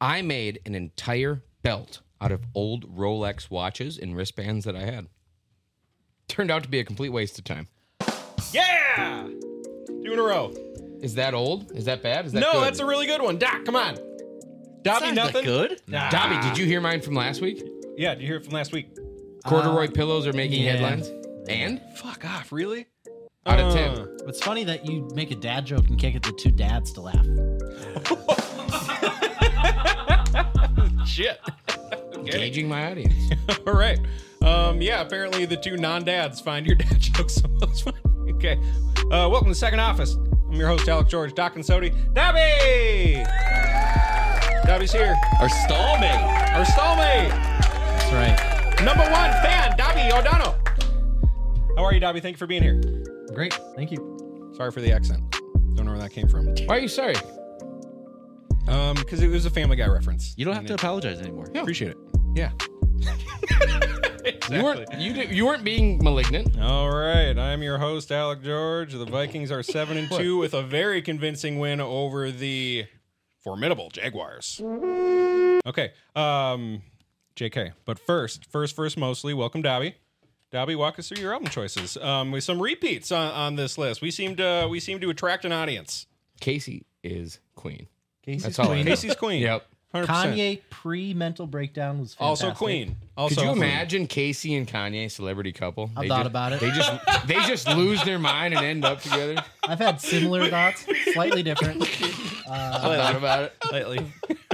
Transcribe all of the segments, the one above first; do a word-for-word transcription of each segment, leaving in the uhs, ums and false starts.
I made an entire belt out of old Rolex watches and wristbands that I had. Turned out to be a complete waste of time. Yeah! Two in a row. Is that old? Is that bad? Is that no, good? that's a really good one. Doc, come on. Dobby, Not nothing? that good. Nah. Dobby, did you hear mine from last week? Yeah, did you hear it from last week? Corduroy Uh, pillows are making yeah. headlines. And? Fuck off, really? Out of Uh, ten. It's funny that you make a dad joke and can't get the two dads to laugh. Shit. Engaging my audience. All right. Um, yeah, apparently the two non-dads find your dad jokes the most funny. Okay. Uh, welcome to Second Office. I'm your host, Alec George, Doc and Sody. Dobby! Dobby's here. Our stallmate. Our stallmate. That's right. Number one fan, Dobby O'Donnell. How are you, Dobby? Thank you for being here. Great. Thank you. Sorry for the accent. Don't know where that came from. Why are you sorry? Um, because it was a Family Guy reference. You don't have to apologize anymore. Yeah. Appreciate it. Yeah. Exactly. You weren't you did, you weren't being malignant. All right, I'm your host, Alec George. The Vikings are seven and two with a very convincing win over the formidable Jaguars. Okay, um, J K. But first, first, first, mostly, welcome, Dobby. Dobby, walk us through your album choices. Um, with some repeats on, on this list, we seem to we seem to attract an audience. Casey is queen. Casey's That's all I Queen. know. Casey's Queen. Yep. one hundred percent. Kanye pre-mental breakdown was fantastic. Also Queen. Also Could you Queen. imagine Casey and Kanye, celebrity couple? I've They thought just- about it. They just they just lose their mind and end up together. I've had similar thoughts, slightly different. I thought about it. lately?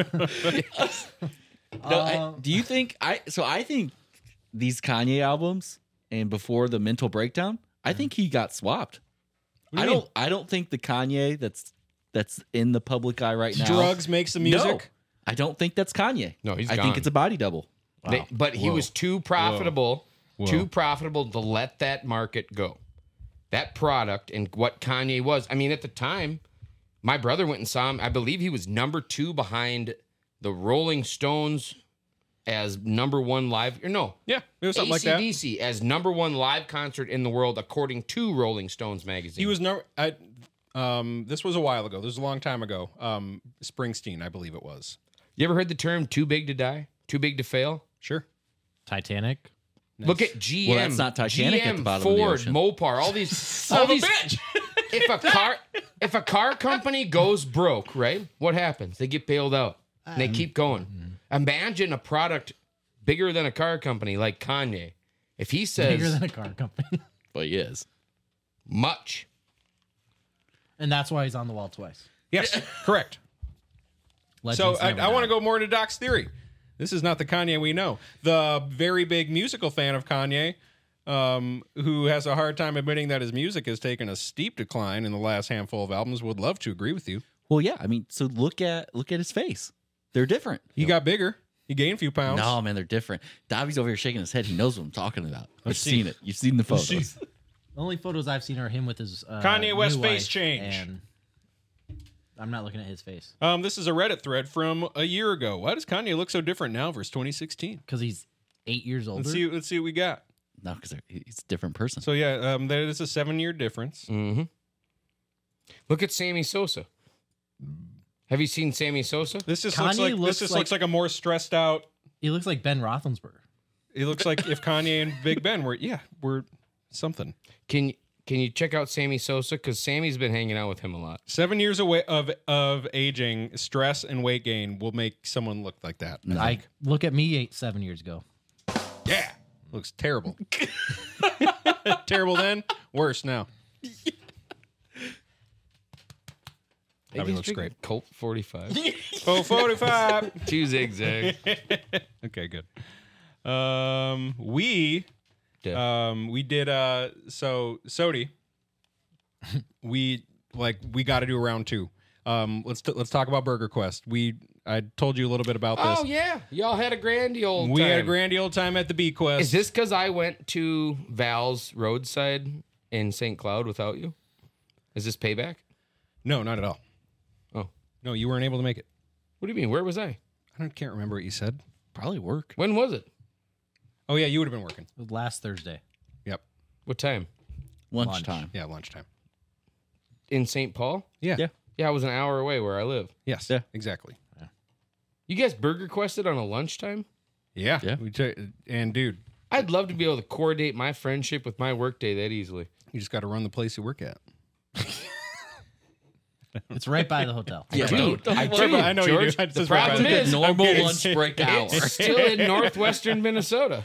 No, I- Uh, do you think I? So I think these Kanye albums and before the mental breakdown, I think he got swapped. do you I mean? don't. I don't think the Kanye that's that's in the public eye right now. Drugs makes the music. No, I don't think that's Kanye. No, he's I gone. think it's a body double. They- but he Whoa. was too profitable, Whoa. too profitable to let that market go. That product and what Kanye was. I mean, at the time, my brother went and saw him. I believe he was number two behind the Rolling Stones as number one live. Or no, Yeah, it was something like that. A C D C as number one live concert in the world, according to Rolling Stones magazine. He was no. I, um, this was a while ago. This was a long time ago. Um, Springsteen, I believe it was. You ever heard the term "too big to die"? Too big to fail? Sure. Titanic. Look at G M. Well, that's not Titanic G M, at the bottom of the Ford, ocean. Mopar, all these, all these. If a car, if a car company goes broke, right? What happens? They get bailed out. And they keep going. Imagine a product bigger than a car company like Kanye. If he Bigger says than a car company. But he is. much, And that's why he's on the wall twice. Yes, correct. Legends So I, never I want to die. go more into Doc's theory. This is not the Kanye we know. The very big musical fan of Kanye, um, who has a hard time admitting that his music has taken a steep decline in the last handful of albums, would love to agree with you. Well, yeah. I mean, so look at look at his face. They're different. He got bigger. He gained a few pounds. No, man, they're different. Dobby's over here shaking his head. He knows what I'm talking about. I've Let's see. seen it. You've seen the photos. see. The only photos I've seen are him with his uh, Kanye West new face wife, change. and I'm not looking at his face Um, this is a Reddit thread from a year ago. Why does Kanye look so different now versus twenty sixteen? because he's eight years older. Let's see. Let's see what we got. No, because he's a different person. So yeah, um, that is a seven-year difference. mm-hmm. Look at Sammy Sosa. Have you seen Sammy Sosa? This just Kanye looks like this looks just like- looks like a more stressed out. He looks like Ben Roethlisberger. It looks like if Kanye and Big Ben were yeah were something. Can can you check out Sammy Sosa? Because Sammy's been hanging out with him a lot. Seven years away of of aging, stress and weight gain will make someone look like that. I I think. look at me eight, seven years ago. Yeah, looks terrible. Terrible then, worse now. Probably looks great. Colt forty-five. Oh, forty-five. Two zigzag. Okay, good. Um, we, Yeah. um, we did. Uh, so Sody, we like we got to do a round two. Um, let's t- let's talk about Burger Quest. We I told you a little bit about this. Oh yeah, y'all had a grandy old we time. had a grandy old time at the Bee Quest. Is this because I went to Val's roadside in Saint Cloud without you? Is this payback? No, not at all. Oh, No, you weren't able to make it. what do you mean? Where was I? I don't, can't remember what you said. Probably work. When was it? Oh yeah, you would have been working. It was last Thursday. Yep. What time? Lunchtime. Yeah, lunchtime. In Saint Paul? Yeah. Yeah. Yeah, I was an hour away where I live. Yes. Yeah. Exactly. You guys burger quested on a lunchtime? Yeah. Yeah. We took, and dude, I'd love to be able to coordinate my friendship with my workday that easily. you just got to run the place you work at. It's right by the hotel. Yeah, Dude, I, Right, but I know you George, do. It's the just right problem by the- is, normal kidding. lunch break hour. it's still in northwestern Minnesota.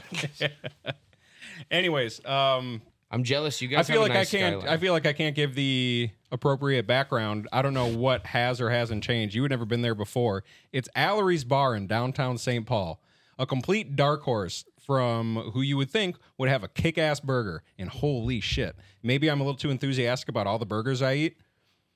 Anyways, um, I'm jealous. You I guys feel have like a nice I can't. skyline. I feel like I can't give the appropriate background. I don't know what has or hasn't changed. You had never been there before. It's Allery's Bar in downtown Saint Paul, a complete dark horse from who you would think would have a kick-ass burger. And holy shit, maybe I'm a little too enthusiastic about all the burgers I eat.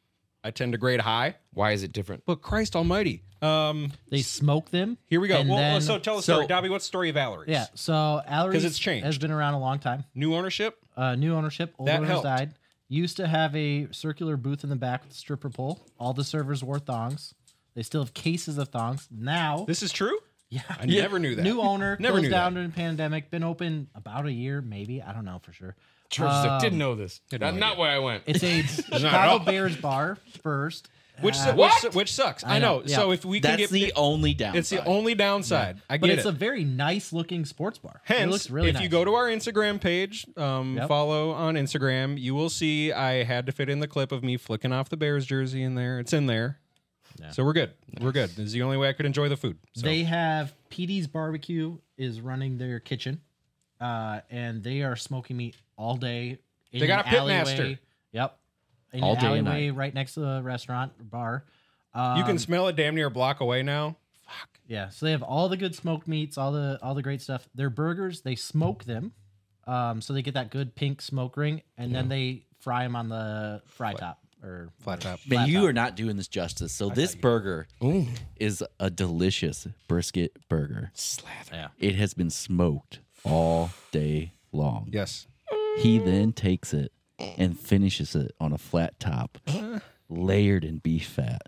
I tend to grade high, Why is it different? but Christ Almighty. Um, They smoke them. here we go. And Well, then- so tell the so- story, Dobby. What's the story of Allery's? Yeah. So Allery's it's changed. has been around a long time. New ownership. Uh, new ownership. Old That owners helped. died. Used to have a circular booth in the back with a stripper pole. All the servers wore thongs. They still have cases of thongs. Now, This is true. yeah, I never knew that. new owner Never closed knew down that. during the pandemic. Been open about a year, maybe. I don't know for sure. George Um, didn't know this. had Not, no not idea. where I went. It's a at all. Chicago Bears bar first. Which Uh, which, What? which sucks. I, I know. know, yeah. So if we can That's get the only downside. it's the only downside. I but get it's it. a very nice looking sports bar. Hence, it looks really if nice. you go to our Instagram page, um, Yep. follow on Instagram, you will see I had to fit in the clip of me flicking off the Bears jersey in there. It's in there. Yeah. So we're good. We're good. This is the only way I could enjoy the food. So. They have P D's Barbecue is running their kitchen, uh, and they are smoking meat all day. In They got an a pit alleyway. master. Yep. In All an day and alleyway right next to the restaurant or bar. Um, you can smell it damn near a block away now. Fuck. yeah. So they have all the good smoked meats, all the all the great stuff. Their burgers, they smoke them, um, so they get that good pink smoke ring, and then they fry them on the fry top or Flat top. Man, flat you top. are not doing this justice. So this burger is a delicious brisket burger. Slather. Yeah. It has been smoked all day long. Yes. He then takes it and finishes it on a flat top, layered in beef fat.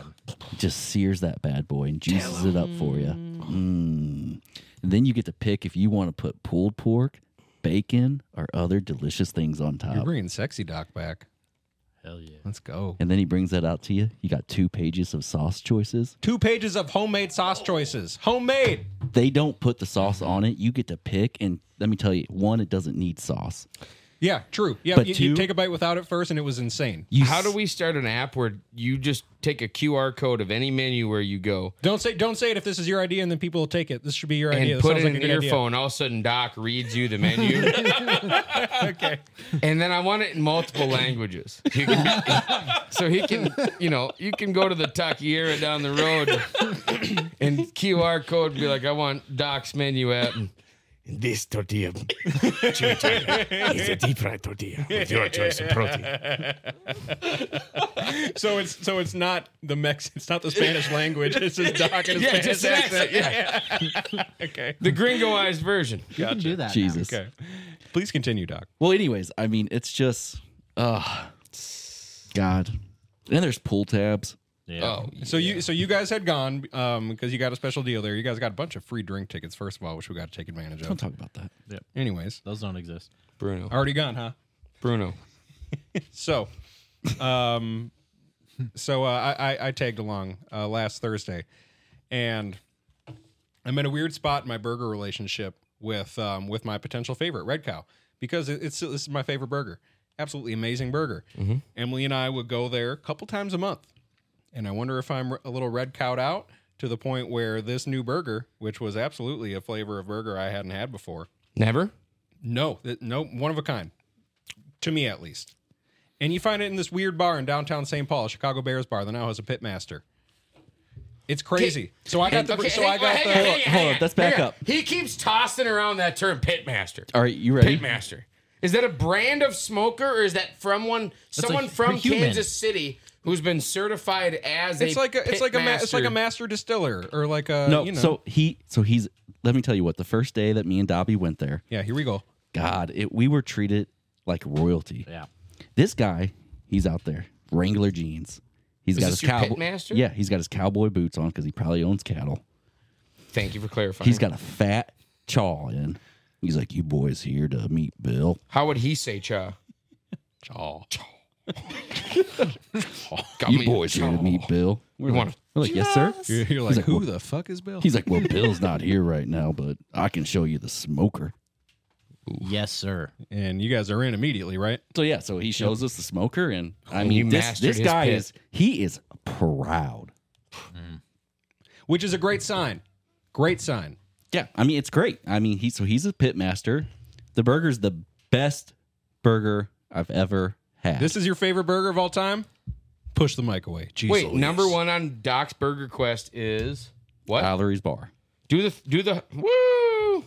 Just sears that bad boy and juices it up for you. Mm. And then you get to pick if you want to put pulled pork, bacon, or other delicious things on You're top. bringing Sexy Doc back. Hell yeah. Let's go. And then he brings that out to you. You got two pages of sauce choices. Two pages of homemade sauce choices. Homemade. They don't put the sauce on it. You get to pick, and let me tell you, one, it doesn't need sauce. Yeah, true. Yeah, But you, you two- take a bite without it first, and it was insane. You How s- do we start an app where you just take a Q R code of any menu where you go Don't say don't say it if this is your idea, and then people will take it. This should be your and idea. This put sounds it like in a your good idea. phone? All of a sudden, Doc reads you the menu. Okay. And then I want it in multiple languages. You can, so he can, you know, you can go to the taqueria down the road and Q R code be like, I want Doc's menu app. And this tortilla chimichanga is a deep fried tortilla with your choice of protein. So it's so it's not the Mex. It's not the Spanish language. It's just Doc and a Yeah, Spanish just an accent. accent, Yeah. Okay. The gringoized version. You can do that. now. Jesus. Okay. Please continue, Doc. Well, anyways, I mean, it's just, uh, God. And then there's pull tabs. Yeah. Oh, So you so you guys had gone um because you got a special deal there. You guys got a bunch of free drink tickets first of all, which we got to take advantage Don't of. talk about that. Anyways, Those don't exist. Bruno. already gone, huh? Bruno. So, um, so uh, I, I I tagged along uh, last Thursday, and I'm in a weird spot in my burger relationship with um with my potential favorite, Red Cow, because it, it's this is my favorite burger. Absolutely amazing burger. Emily and I would go there a couple times a month, and I wonder if I'm a little red cowed out to the point where this new burger, which was absolutely a flavor of burger I hadn't had before. Never? No, th- no, one of a kind. To me, at least. And you find it in this weird bar in downtown Saint Paul, Chicago Bears bar that now has a pit master. It's crazy. So I got the. Okay, so I got hang the. on, hang on, hang hold on, on, let's back hang on. up. He keeps tossing around that term pitmaster. All right, you ready? Pitmaster. Is that a brand of smoker, or is that from one someone a from human. Kansas City who's been certified as It's a like a. It's like a. Ma- it's like a pitmaster? master distiller or like a. No, You know. so he, so he's. Let me tell you what. The first day that me and Dobby went there, yeah, here we go. God, it, we were treated like royalty. Yeah. This guy, he's out there, Wrangler jeans. He's Is got this his your cowboy. pitmaster? Yeah, he's got his cowboy boots on because he probably owns cattle. Thank you for clarifying. He's got a fat chaw in. He's like, "You boys here to meet Bill?" How would he say cha? Chaw. Got You me boys here to chaw. meet Bill? We want to We're like, yes, sir. You're, you're like, like, who well- the fuck is Bill? He's like, well, Bill's not here right now, but I can show you the smoker. Yes, sir. And you guys are in immediately, right? So yeah, so he shows us the smoker, and I And mean, you this, mastered this his guy pit. is he is proud. Which is a great sign. Great sign. Yeah, I mean, it's great. I mean, he so he's a pit master. The burger's the best burger I've ever had. This is your favorite burger of all time? Push the mic away. Jeez Wait, Louise. number one on Doc's Burger Quest is what? Mallory's Bar. do the do the woo.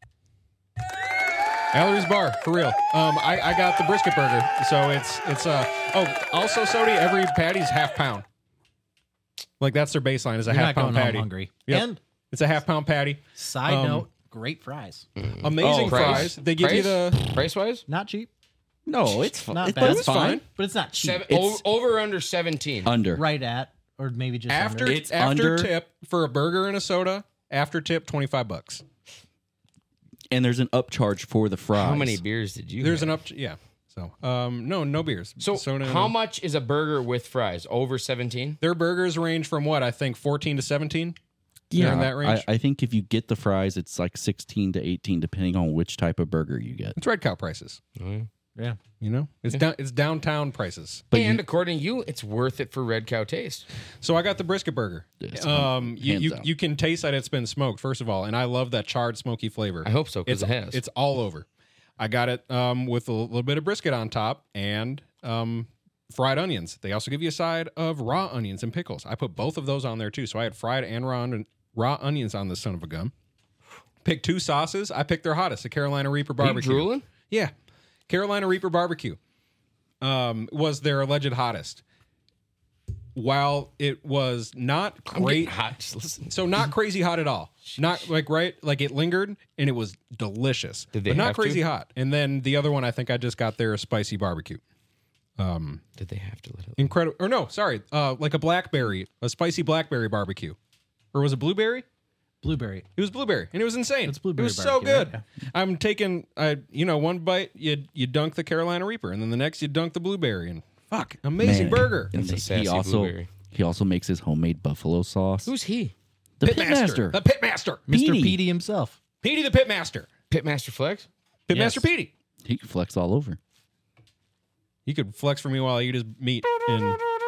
Aller's Bar, for real. Um, I, I got the brisket burger, so it's it's uh oh also Sody, every patty's half pound. Like that's their baseline is a You're half not pound going home patty. hungry. Yep. And It's a half pound patty. side Um, note, great fries. Amazing Oh, fries. They give you the price wise Not cheap, No, it's fine. not It's, bad. it's fine. but it's not cheap. seven, It's- over, over or under seventeen. Under. Right at, or maybe just after under. It's after under- tip for a burger and a soda. After tip, twenty five bucks. And there's an upcharge for the fries. How many beers did you? There's have? an up. Yeah. So um no no beers. So Soda how and- much is a burger with fries? Over seventeen. Their burgers range from what I think fourteen to seventeen. Yeah, in that range? I, I think if you get the fries, it's like sixteen to eighteen, depending on which type of burger you get. It's Red Cow prices. yeah. You know, it's down it's downtown prices. But and you- according to you, it's worth it for Red Cow taste. So I got the brisket burger. Yes, Um, you, hands you, down. you can taste that it's been smoked first of all, and I love that charred smoky flavor. I hope so because it's it has. it's all over. I got it um, with a little bit of brisket on top and um, fried onions. They also give you a side of raw onions and pickles. I put both of those on there too. So I had fried and raw, raw onions on this son of a gun. Picked two sauces. I picked their hottest, the Carolina Reaper Are you barbecue. drooling? Yeah, Carolina Reaper barbecue um, was their alleged hottest. While it was not I'm getting great, hot. Just listen. so not crazy hot at all. Not like right, like it lingered and it was delicious, Did they but not have to? crazy hot. And then the other one, I think I just got their spicy barbecue. Did they have to let it? Incredible, or no, sorry, uh, like a blackberry, a spicy blackberry barbecue, or was it blueberry? Blueberry. It was blueberry, and it was insane. It's blueberry It was so barbecue, good. right? I'm taking, I you know, one bite you you dunk the Carolina Reaper, and then the next you dunk the blueberry, and fuck, amazing Man. burger. And That's a he sassy also blueberry. he also makes his homemade buffalo sauce. Who's he? the Pitmaster, the Pitmaster, Mister Petey. Petey himself. Petey the Pitmaster, Pitmaster Flex. Pitmaster Yes. Petey. He can flex all over. He could flex for me while I eat his meat, and,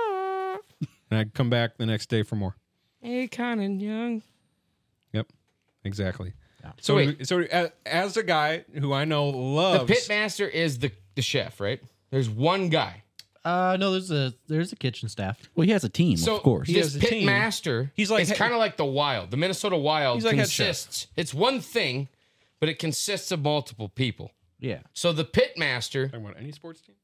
and I'd come back the next day for more. Hey, Conan Young. Yep, exactly. Yeah. So, So wait. so as, as a guy who I know The loves, Pitmaster is the the chef, right? There's one guy. Uh, no, there's a there's a kitchen staff. Well, he has a team, So of course. He this has a team. Pitmaster, He's like it's head- kind of like the Wild. The Minnesota Wild He's like head chef. consists. It's one thing, but it consists of multiple people. Yeah. So the Pitmaster. talking about any sports team.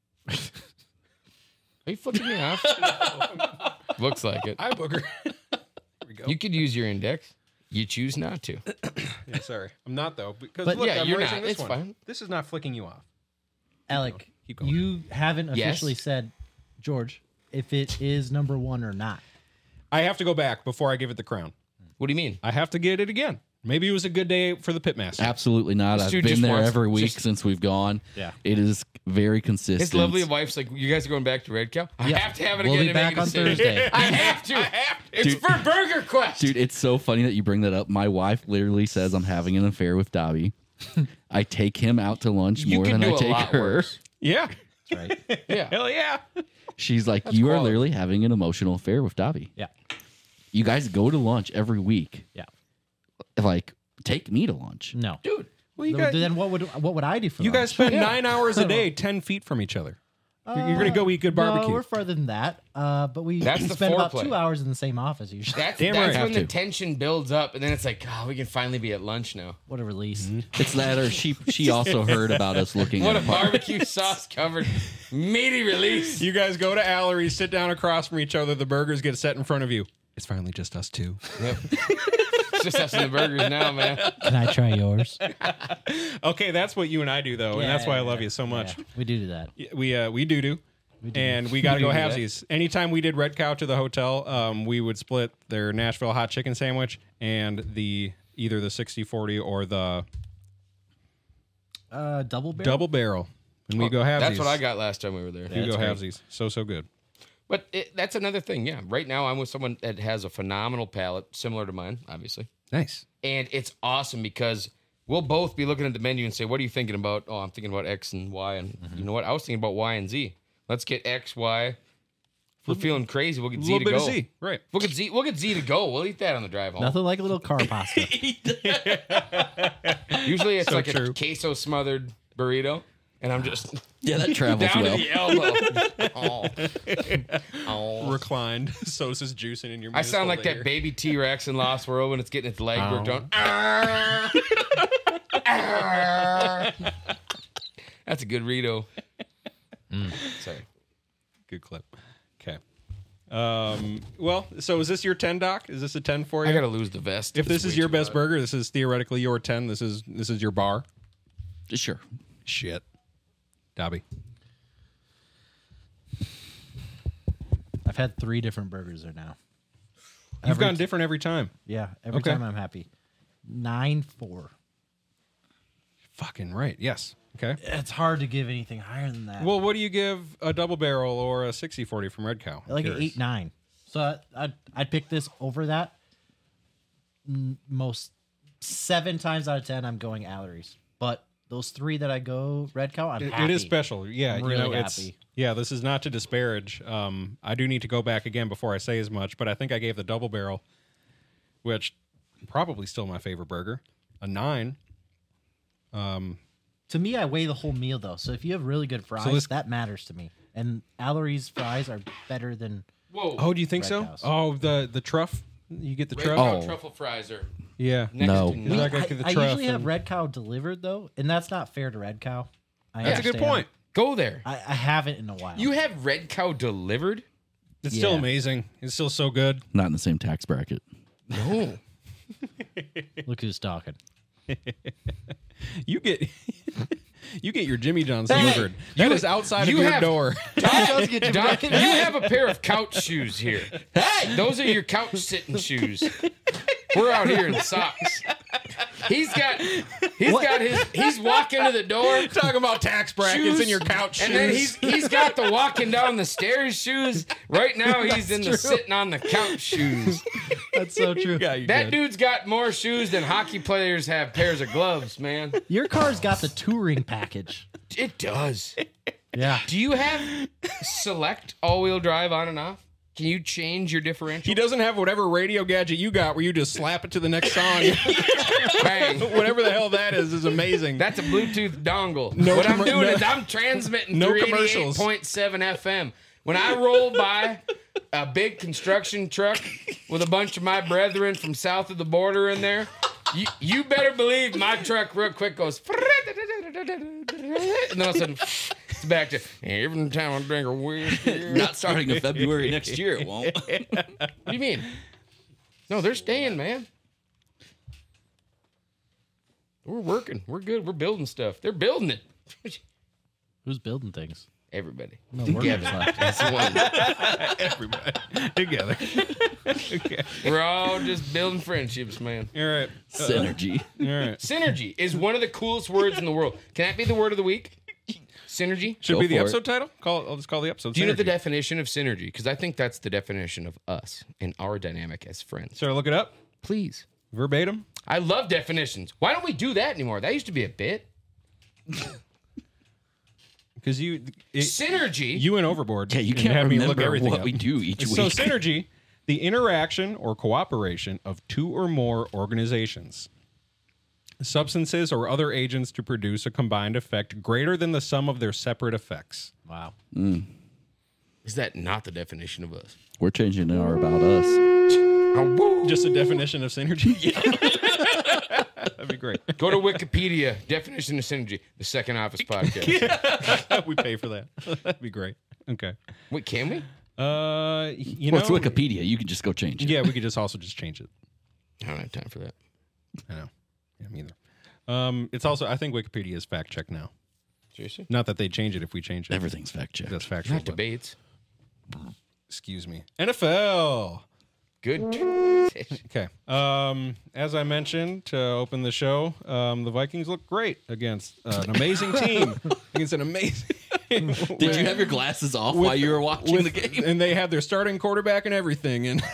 Are you flipping me off? Looks like it. Hi, Booger. Here we go. You could use your index. You choose not to. Yeah, sorry, I'm not though. Because But look, yeah, I'm you're raising not. this It's one. fine. This is not flicking you off. Alec, Keep going. you haven't Yes? officially said, George, if it is number one or not. I have to go back before I give it the crown. What do you mean? I have to get it again. Maybe it was a good day for the Pitmaster. Absolutely not. This I've dude been just there wants- every week just- since we've gone. Yeah. It is very consistent. His lovely wife's like, you guys are going back to Red Cow? I Yeah. have to have it We'll again be to make back a on decision. Thursday. I have to. It's for Burger Quest. Dude, it's so funny that you bring that up. My wife literally says I'm having an affair with Dobby. I take him out to lunch you more can than do I a take lot her. worse. Yeah. That's right. Yeah. Hell yeah. She's like, you are quality. literally having an emotional affair with Dobby. Yeah. You guys go to lunch every week. Yeah. Like, take me to lunch. No. Dude. Well, you Then- guys, then what would what would I do for you guys lunch? spend nine hours a day, ten feet from each other. You're, you're gonna go eat good barbecue. No, we're farther than that. Uh, but we That's the spend about foreplay. two hours in the same office usually. That's, Damn that's right. when Have the to. tension builds up, and then it's like, oh, we can finally be at lunch now. What a release. It's that, or she she also heard about us looking What a at par- barbecue sauce covered meaty release. You guys go to Allery, sit down across from each other. The burgers get set in front of you. It's finally just us two. Yep. It's just us and the burgers now, man. Can I try yours? Okay, that's what you and I do though, and that's why I love you so much. Yeah, we do do that. We uh, we do do. And we got to do go do that. halvesies. Anytime we did Red Cow to the hotel, um, we would split their Nashville hot chicken sandwich and the either the sixty forty or the Uh, double barrel. double barrel. And we go halvesies. That's what I got last time we were there. We that's go great. halvesies. So so good. But it, that's another thing. Yeah. Right now, I'm with someone that has a phenomenal palate, similar to mine, obviously. Nice. And it's awesome because we'll both be looking at the menu and say, what are you thinking about? Oh, I'm thinking about X and Y. And Mm-hmm. you know what? I was thinking about Y and Z. Let's get X, Y. If we're feeling crazy, we'll get A Z little to bit go. of Z. Right. We'll get Z. We'll get Z to go. We'll eat that on the drive home. Nothing like a little car pasta. Usually it's So like true. a queso smothered burrito, and I'm just Yeah, that travels down well. to the elbow. oh. Oh. Reclined. Sosa's juicing in your. I sound like municipal that baby T Rex in Lost World when it's getting its leg Oh. worked on. "Arr! Arr!" That's a good Rito. Sorry. Good clip. Okay. Um. Well, so is this your ten, Doc? Is this a ten for you? I gotta lose the vest. if this It's is way your too best hot. burger, this is theoretically your ten. This is this is your bar. Sure. Shit. Dobby. I've had three different burgers there now. You've Every gone t- different every time. Yeah, every Okay. time I'm happy. Nine four. Fucking right. Yes. Okay. It's hard to give anything higher than that. Well, what do you give a double barrel or a sixty forty from Red Cow? like an Curious. eight nine. So I, I'd I'd pick this over that. N- Most seven times out of ten, I'm going Allery's. But those three that I go Red Cow, I'm It- happy. it is special. Yeah, I'm you know, really it's happy. yeah. This is not to disparage. Um, I do need to go back again before I say as much, but I think I gave the double barrel, which probably still my favorite burger, a nine. To me, I weigh the whole meal though. So if you have really good fries, this- that matters to me. And Allery's fries are better than Whoa. Oh, do you think Red so? Cow's. Oh, the the truff. You get the Red truff. Cow Oh. truffle fries are Yeah. next No. to We- nothing. Like I I, get the I truff usually have and- Red Cow delivered though, and that's not fair to Red Cow. I That's a good understand. point. Go there. I, I haven't in a while. You have Red Cow delivered? It's still Yeah. amazing. It's still so good. Not in the same tax bracket. No. Look who's talking. You get you get your Jimmy John's Hey, delivered. That you- is outside you of your have- door. Doc, you have a pair of couch shoes here. Hey, those are your couch sitting shoes. We're out here in socks. He's got, he's got his, he's walking to the door, Talking about tax brackets shoes, in your couch and shoes. then he's he's got the walking down the stairs shoes. Right now, he's in the sitting on the couch shoes. That's so true. yeah, you That good. dude's got more shoes than hockey players have pairs of gloves, man. Your car's got the touring package. It does. Yeah. Do you have select all-wheel drive on and off? Can you change your differential? He doesn't have whatever radio gadget you got where you just slap it to the next song. Bang. Whatever the hell that is is amazing. That's a Bluetooth dongle. No what I'm commer- doing no- is I'm transmitting no three eighty-eight commercials. point seven F M. When I roll by a big construction truck with a bunch of my brethren from south of the border in there, you, you better believe my truck real quick goes, and then all of a sudden it's back to every time I drink a whiskey. Not starting in February next year, it won't. What do you mean? No, they're staying, man. We're working. We're good. We're building stuff. They're building it. Who's building things? Everybody. No workers left. That's the one. Everybody together. Okay. We're all just building friendships, man. All right. Synergy. All right. Synergy is one of the coolest words in the world. Can that be the word of the week? Synergy? Should Go be the for it. episode title? Call I'll just call the episode. Do you know the Synergy. definition of synergy? Because I think that's the definition of us and our dynamic as friends. Sir, look it up. Please. Verbatim. I love definitions. Why don't we do that anymore? That used to be a bit. Because you it, Synergy. you went overboard. Yeah, you and can't had me remember look everything what up. we do each So week. synergy, the interaction or cooperation of two or more organizations, substances or other agents to produce a combined effect greater than the sum of their separate effects. Wow. Is that not the definition of us? We're changing our about us. Just a definition of synergy. That'd be great. Go to Wikipedia. Definition of synergy. The Second Office podcast. We pay for that. That'd be great. Okay. Wait, can we? Uh, you Well, know, it's Wikipedia. You can just go change it. yeah, we could just also just change it. I don't have time for that. I know. Yeah, me either. Um, it's also I think Wikipedia is fact checked now. Seriously? Not that they change it if we change it. Everything's fact checked. That's factual. Not but- debates. Excuse me. N F L. Good. Okay. Um, as I mentioned to open the show, um, the Vikings look great against uh, an amazing team. against an amazing. Did you have your glasses off while you were watching with- the game? And they had their starting quarterback and everything, and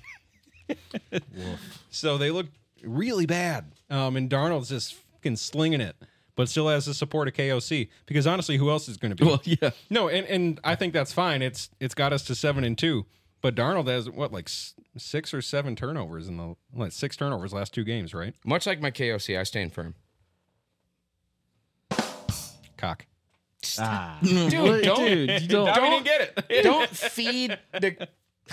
so they look really bad. Um, and Darnold's just fucking slinging it, but still has the support of K O C. Because honestly, who else is going to be? Well, yeah. No, and, and I think that's fine. It's it's got us to seven and two. But Darnold has what, like s- six or seven turnovers in the like six turnovers last two games, right? Much like my K O C, I stand firm. Cock. Ah, Dude, don't, Dude, you don't. I didn't get it. don't feed the.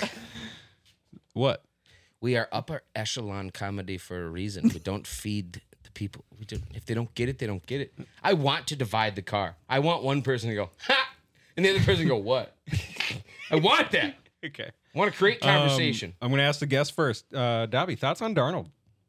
What? We are upper echelon comedy for a reason. We don't feed the people. We do, if they don't get it, they don't get it. I want to divide the car. I want one person to go, ha! And the other person to go, what? I want that. Okay. I want to create conversation. Um, I'm going to ask the guest first. Uh, Dobby, thoughts on Darnold?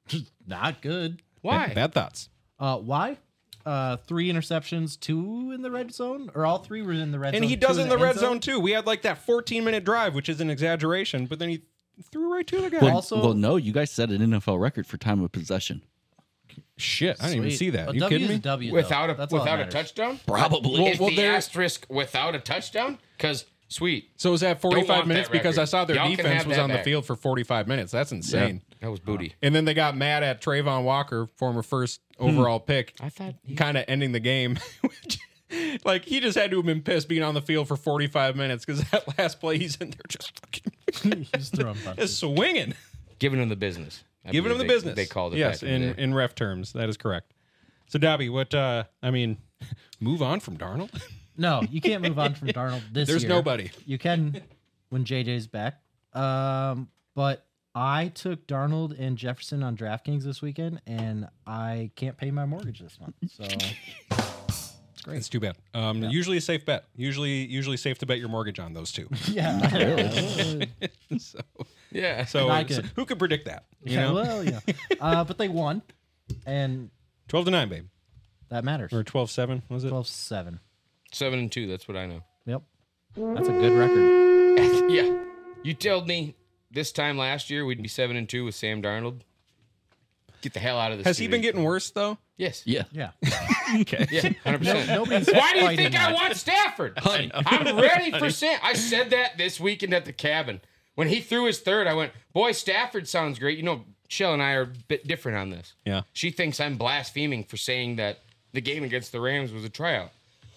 not good. Why? Bad, bad thoughts. Uh, why? Uh, three interceptions, two in the red zone, or all three were in the red And zone. he two does in the end red zone too. We had like that fourteen minute drive, which is an exaggeration, but then he threw right to the guy. Well, Also- well, no, you guys set an N F L record for time of possession. Shit, I didn't even Sweet. see that. A you W kidding is me? a W, though. Without a That's all that without a matters. touchdown? Probably. Is well, the there- asterisk without a touchdown? Because sweet, So was that Don't forty-five want minutes that because I record. saw their Y'all can defense have was that on the back. field for forty-five minutes. That's insane. that was booty. And then they got mad at Trayvon Walker, former first overall pick, I thought he, kind of ending the game. Which, like he just had to have been pissed being on the field for forty-five minutes because that last play he's in there just fucking He's throwing just punches. swinging. giving him the business. I Giving him the believe business. They, they called it. Yes, back in, in, the day. in ref terms. That is correct. So, Dobby, what, uh, I mean, move on from Darnold. No, you can't move on from Darnold this There's year. nobody. You can when J J's back. Um, but I took Darnold and Jefferson on DraftKings this weekend, and I can't pay my mortgage this month. So it's great. It's too bad. Um, Usually a safe bet. Usually, usually safe to bet your mortgage on those two. Yeah. so, yeah. so, Not so good. who could predict that? You yeah, know, well, yeah. Uh, but they won, and twelve to nine, babe, that matters. or twelve seven was it? twelve seven. Seven and two. That's what I know. Yep. That's a good record. Yeah. You told me this time last year we'd be seven and two with Sam Darnold. Get the hell out of this. Has he been studio. getting worse though? Yes. Yeah. Yeah. Okay. Yeah. Hundred percent. Nobody's Why do you fighting think I that. want Stafford? I'm ready for Sam. I said that this weekend at the cabin. When he threw his third, I went, boy, Stafford sounds great. You know, Shell and I are a bit different on this. Yeah. She thinks I'm blaspheming for saying that the game against the Rams was a tryout.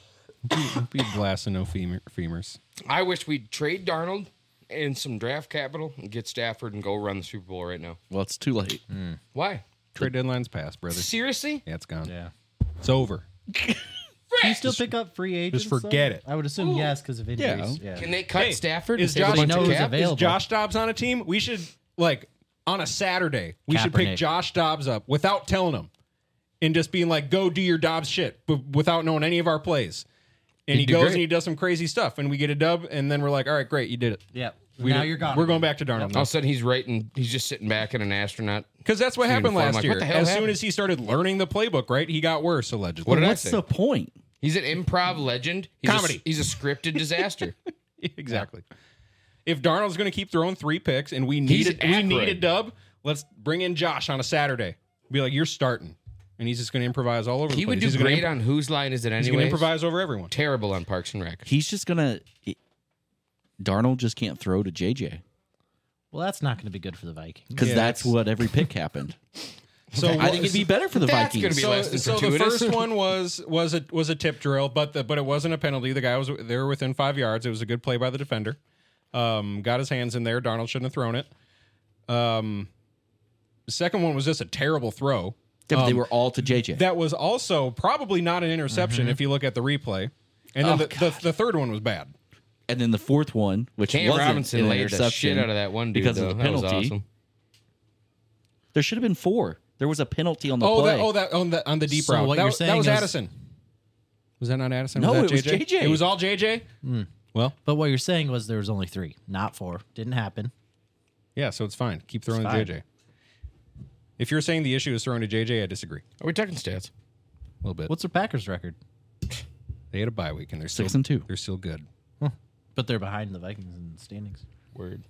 Be blasting no femur, femurs. I wish we'd trade Darnold and some draft capital and get Stafford and go run the Super Bowl right now. Well, it's too late. Why? Trade deadline's passed, brother. Seriously? Yeah, it's gone. Yeah. It's over. Do you still pick up free agents? forget though? it. I would assume yes because of injuries. Yeah. Can they cut Hey, Stafford? is and save a Josh- bunch of knows cap? available. Available. Is Josh Dobbs on a team? We should like on a Saturday. We should pick Kaepernick. Josh Dobbs up without telling him, and just being like, "Go do your Dobbs shit," but without knowing any of our plays. And He'd he do goes great. and he does some crazy stuff, and we get a dub, and then we're like, "All right, great, you did it." Yeah. We now did- you're gone. We're going back to Darnold All now. of a sudden, he's writing. He's just sitting back in an astronaut. Because that's what happened uniform, last like, year. what the hell As soon happened? as he started learning the playbook, right, he got worse allegedly. What did I What's say? the point? He's an improv legend. He's Comedy. A, he's a scripted disaster. Exactly. If Darnold's going to keep throwing three picks, and we He's need a, we Aykroyd. need a dub, let's bring in Josh on a Saturday. Be like, "You're starting," and he's just going to improvise all over. He the would place. do He's gonna great imp- on Whose Line Is It He's going to Anyway? improvise over everyone. Terrible on Parks and Rec. He's just gonna. Darnold just can't throw to J J Well, that's not going to be good for the Vikings. because Yeah, that's that's- what every pick happened. So I think it'd be better for the That's Vikings. gonna be So, less than so the fortuitous. first one was was a was a tip drill, but the, but it wasn't a penalty. The guy was they were within five yards. It was a good play by the defender. Um, got his hands in there. Darnold shouldn't have thrown it. Um, the second one was just a terrible throw. Yeah, but they Um, were all to J J. That was also probably not an interception if you look at the replay. And then Oh, the, the the third one was bad. and then the fourth one, which Cam wasn't Robinson an laid the interception shit out of that one dude because though. of the That was penalty. awesome. There should have been four. There was a penalty on the Oh, play. that, oh, that on the on the deep So route. what that, you're was- that saying was is- Addison. Was that not Addison? No, that it was J J. It was all J J. Well, But what you're saying was there was only three, not four. Didn't happen. yeah, so it's fine. Keep throwing It's to fine. J J. If you're saying the issue is throwing to J J, I disagree a Are we talking stats? little bit. What's their Packers record? They had a bye week and they're Six still, and two. They're still good. But they're behind the Vikings in the standings. Word.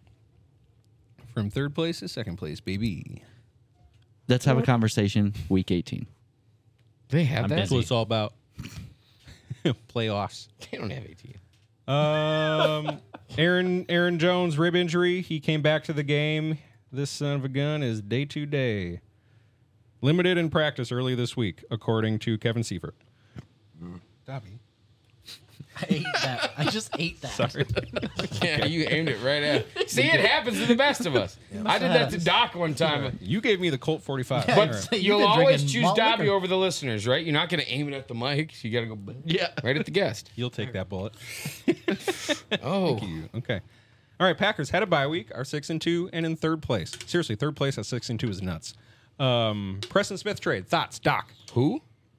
From third place to second place, baby. Let's have a conversation. Week eighteen. They have I'm that. That's what it's all about. Playoffs. They don't have A T M. Um, Aaron Aaron Jones rib injury. He came back to the game. This son of a gun is day to day. Limited in practice early this week, according to Kevin Seifert. Dobby. I ate that. I just ate that. Sorry. Yeah, you aimed it right at. See, it happens to the best of us. I did that to Doc one time. You gave me the Colt forty-five. Yeah, All But right. You've you'll been always drinking choose malt Dobby liquor. over the listeners, right? You're not going to aim it at the mic. You got to go Yeah. right at the guest. You'll take that bullet. Oh, You. Okay. All right, Packers had a bye week, are six and two, and in third place. Seriously, third place at six and two is nuts. Um, Preston Smith trade thoughts, Doc. who?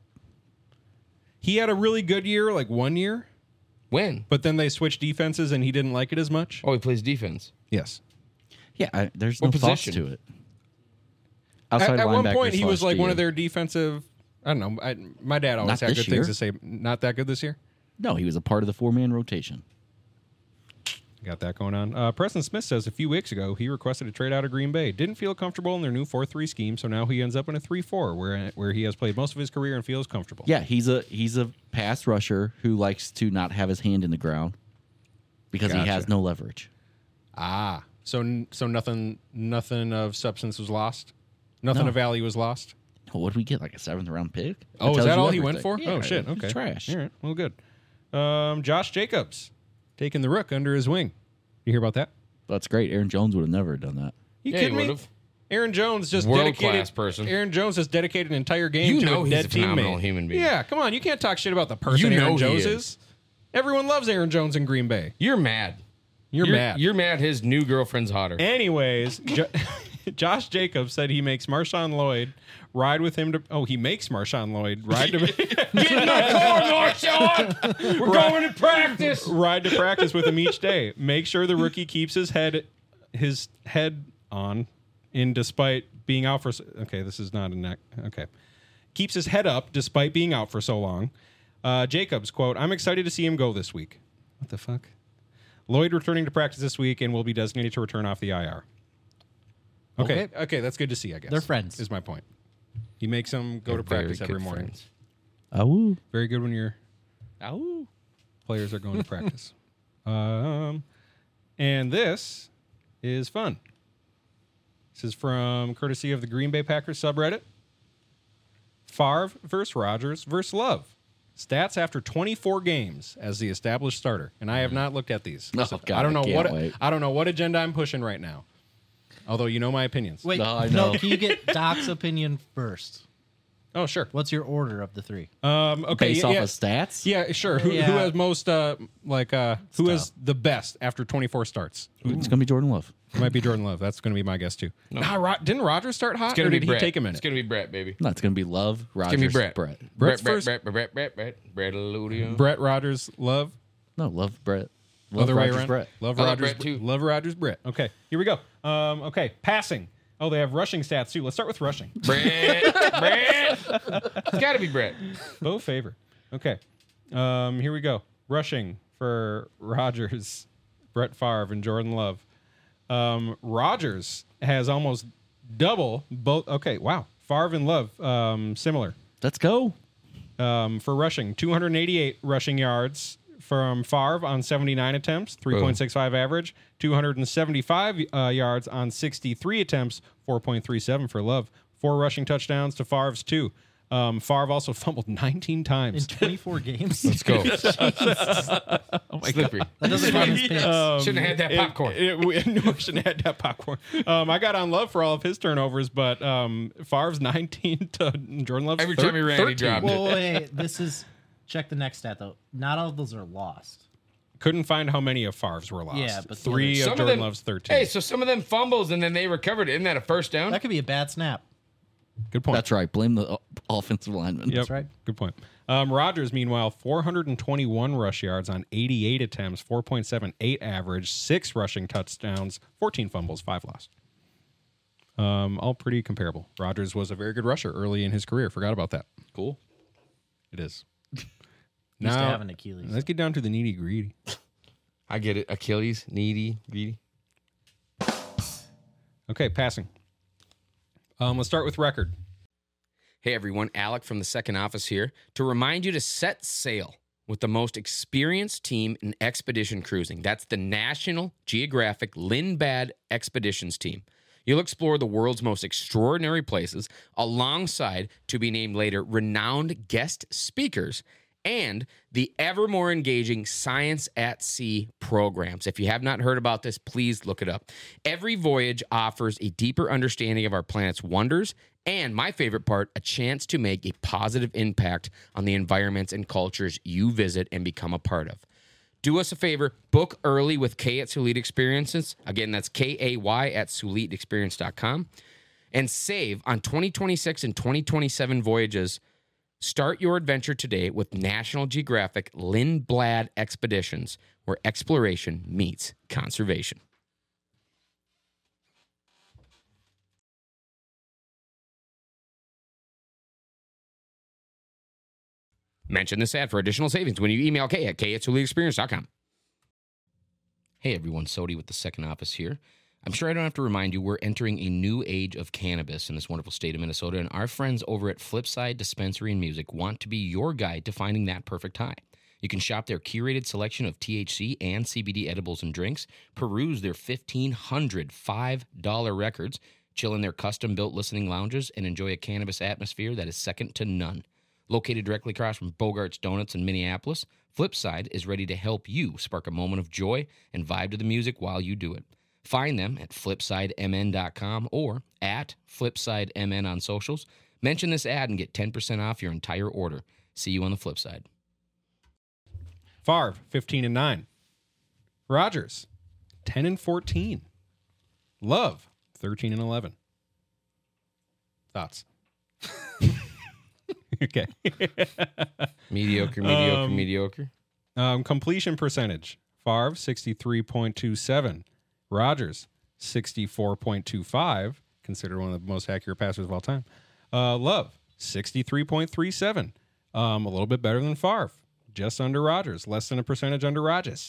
He had a really good year, like one year, When? but then they switched defenses and he didn't like it as much. Oh, he plays defense. Yes. Yeah, I, there's What no thoughts position? to it. At, Outside at one linebacker point, he was slash like one D. of their defensive. I don't know. I, my dad always Not had this good things year. to say. Not that good this year. No, he was a part of the four man rotation. Got that going on. Uh, Preston Smith says a few weeks ago he requested a trade out of Green Bay. Didn't feel comfortable in their new four three scheme, so now he ends up in a three four, where where he has played most of his career and feels comfortable. Yeah, he's a he's a pass rusher who likes to not have his hand in the ground because Gotcha. he has no leverage. Ah, so n- so nothing nothing of substance was lost. Nothing No. of value was lost. What did we get? Like a seventh round pick? Oh, is tells that you all he went everything. for? Yeah, oh shit. he's Okay. trash. All right. Well, good. Um, Josh Jacobs taking the rook under his wing. You hear about that? That's great. Aaron Jones would have never done that. You Yeah, he kidding me? would've. Aaron Jones just World-class dedicated person. Aaron Jones just dedicated an entire game You to know a he's dead a phenomenal teammate. human being. Yeah, come on, you can't talk shit about the person You know Aaron he Jones is. is. Everyone loves Aaron Jones in Green Bay. You're mad. You're, mad. You're mad his new girlfriend's hotter. Anyways, jo- Josh Jacobs said he makes Marshawn Lloyd ride with him to. Oh, he makes Marshawn Lloyd ride to Get in the car, Marshawn! We're going to practice! ride to practice with him each day. Make sure the rookie keeps his head his head on, in despite being out for. s- Okay, this is not a neck. Okay, keeps his head up despite being out for so long. Uh, Jacobs quote: "I'm excited to see him go this week." What the fuck? Lloyd returning to practice this week and will be designated to return off the I R. Okay, okay, Okay. that's good to see. I guess They're friends. Is my point. He makes them go They're to practice very every good morning. friends. Oh, Very good when your oh. players are going to practice. Um, and this is fun. This is from courtesy of the Green Bay Packers subreddit. Favre versus Rodgers versus Love. Stats after twenty-four games as the established starter. And I have not looked at these. Oh, So God, I don't know I can't what wait. I don't know what agenda I'm pushing right now. Although you know my opinions. Wait, No, I no, know. can you get Doc's opinion first? Oh, sure. What's your order of the three? Um, okay. Based yeah, off yeah. of stats? Yeah, sure. Who, who Yeah. has most uh like uh who has Stop. the best after twenty-four starts? It's gonna be Jordan Love. It might be Jordan Love. That's going to be my guess too. Nah, Ro- didn't Rodgers start hot, It's going or to did be he Brett. take a minute? It's going to be Brett, baby. No, it's gonna be Love, It's Rodgers, going to be Brett. Brett. Brett, Brett's Brett, first- Brett, Brett, Brett, Brett, Brett, Eludio. Brett Rodgers, Love, No, Love, Brett. Love, other way Rodgers, around. Brett. Love I love Rodgers Brett, too. Love Rodgers, Brett. Okay, here we go. Um, okay, passing. Oh, they have rushing stats too. Let's start with rushing. Brett, Brett. It's got to be Brett. Bo Favor. Okay, um, here we go. Rushing for Rodgers, Brett Favre, and Jordan Love. Um, Rodgers has almost double both. Okay, wow. Favre and Love, um, similar. Let's go. Um, for rushing, two hundred eighty-eight rushing yards from Favre on seventy-nine attempts, three point six five average. two hundred seventy-five uh, yards on sixty-three attempts, four point three seven for Love. Four rushing touchdowns to Favre's two. Um, Favre also fumbled nineteen In times. twenty-four games? Let's go. Oh my Slippery. That doesn't count as picks. Um, Shouldn't have had that it- popcorn. It, we, no, we shouldn't have had that popcorn. Um, I got on Love for all of his turnovers, but um, Favre's nineteen to Jordan Love's Every thir- time he ran, he thirteen. dropped it. Well, wait, this is check the next stat though. Not all of those are lost. Couldn't find how many of Favre's were lost. Yeah, but three the of Some Jordan them, Love's thirteen. Hey, so some of them fumbles and then they recovered it. Isn't that a first down? That could be a bad snap. Good point. That's right. Blame the uh, offensive lineman. Yep. That's right. Good point. Um, Rodgers, meanwhile, four hundred twenty-one rush yards on eighty-eight attempts, four point seven eight average, six rushing touchdowns, fourteen fumbles, five lost. Um, all pretty comparable. Rodgers was a very good rusher early in his career. Forgot about that. Cool. It is. Used to Now, have an Achilles. let's get down to the nitty gritty. I get it. Achilles, needy, greedy. Okay, passing. Um, let's start with record. Hey everyone, Alec from the second office here to remind you to set sail with the most experienced team in expedition cruising. That's the National Geographic Lindblad Expeditions team. You'll explore the world's most extraordinary places alongside, to be named later, renowned guest speakers and the ever more engaging Science at Sea programs. If you have not heard about this, please look it up. Every voyage offers a deeper understanding of our planet's wonders and, my favorite part, a chance to make a positive impact on the environments and cultures you visit and become a part of. Do us a favor, book early with Kay at Sulit Experiences. Again, that's K A Y at sulit experience dot com. And save on twenty twenty-six and twenty twenty-seven voyages. Start your adventure today with National Geographic Lindblad Expeditions, where exploration meets conservation. Mention this ad for additional savings when you email Kay at Kay at sulit experience dot com. Hey everyone, Sodi with the Second Office here. I'm sure I don't have to remind you we're entering a new age of cannabis in this wonderful state of Minnesota, and our friends over at Flipside Dispensary and Music want to be your guide to finding that perfect high. You can shop their curated selection of T H C and C B D edibles and drinks, peruse their fifteen hundred five dollar records, chill in their custom-built listening lounges, and enjoy a cannabis atmosphere that is second to none. Located directly across from Bogart's Donuts in Minneapolis, Flipside is ready to help you spark a moment of joy and vibe to the music while you do it. Find them at flipside m n dot com or at flipsidemn on socials. Mention this ad and get ten percent off your entire order. See you on the flip side. Favre, fifteen and nine. Rodgers, ten and fourteen. Love, thirteen and eleven. Thoughts? Okay. Mediocre, mediocre, Um, mediocre. Um, completion percentage. Favre, sixty-three point two seven. Rodgers, sixty-four point two five. Considered one of the most accurate passers of all time. Uh, Love, sixty-three point three seven. Um, a little bit better than Favre. Just under Rodgers. Less than a percentage under Rodgers.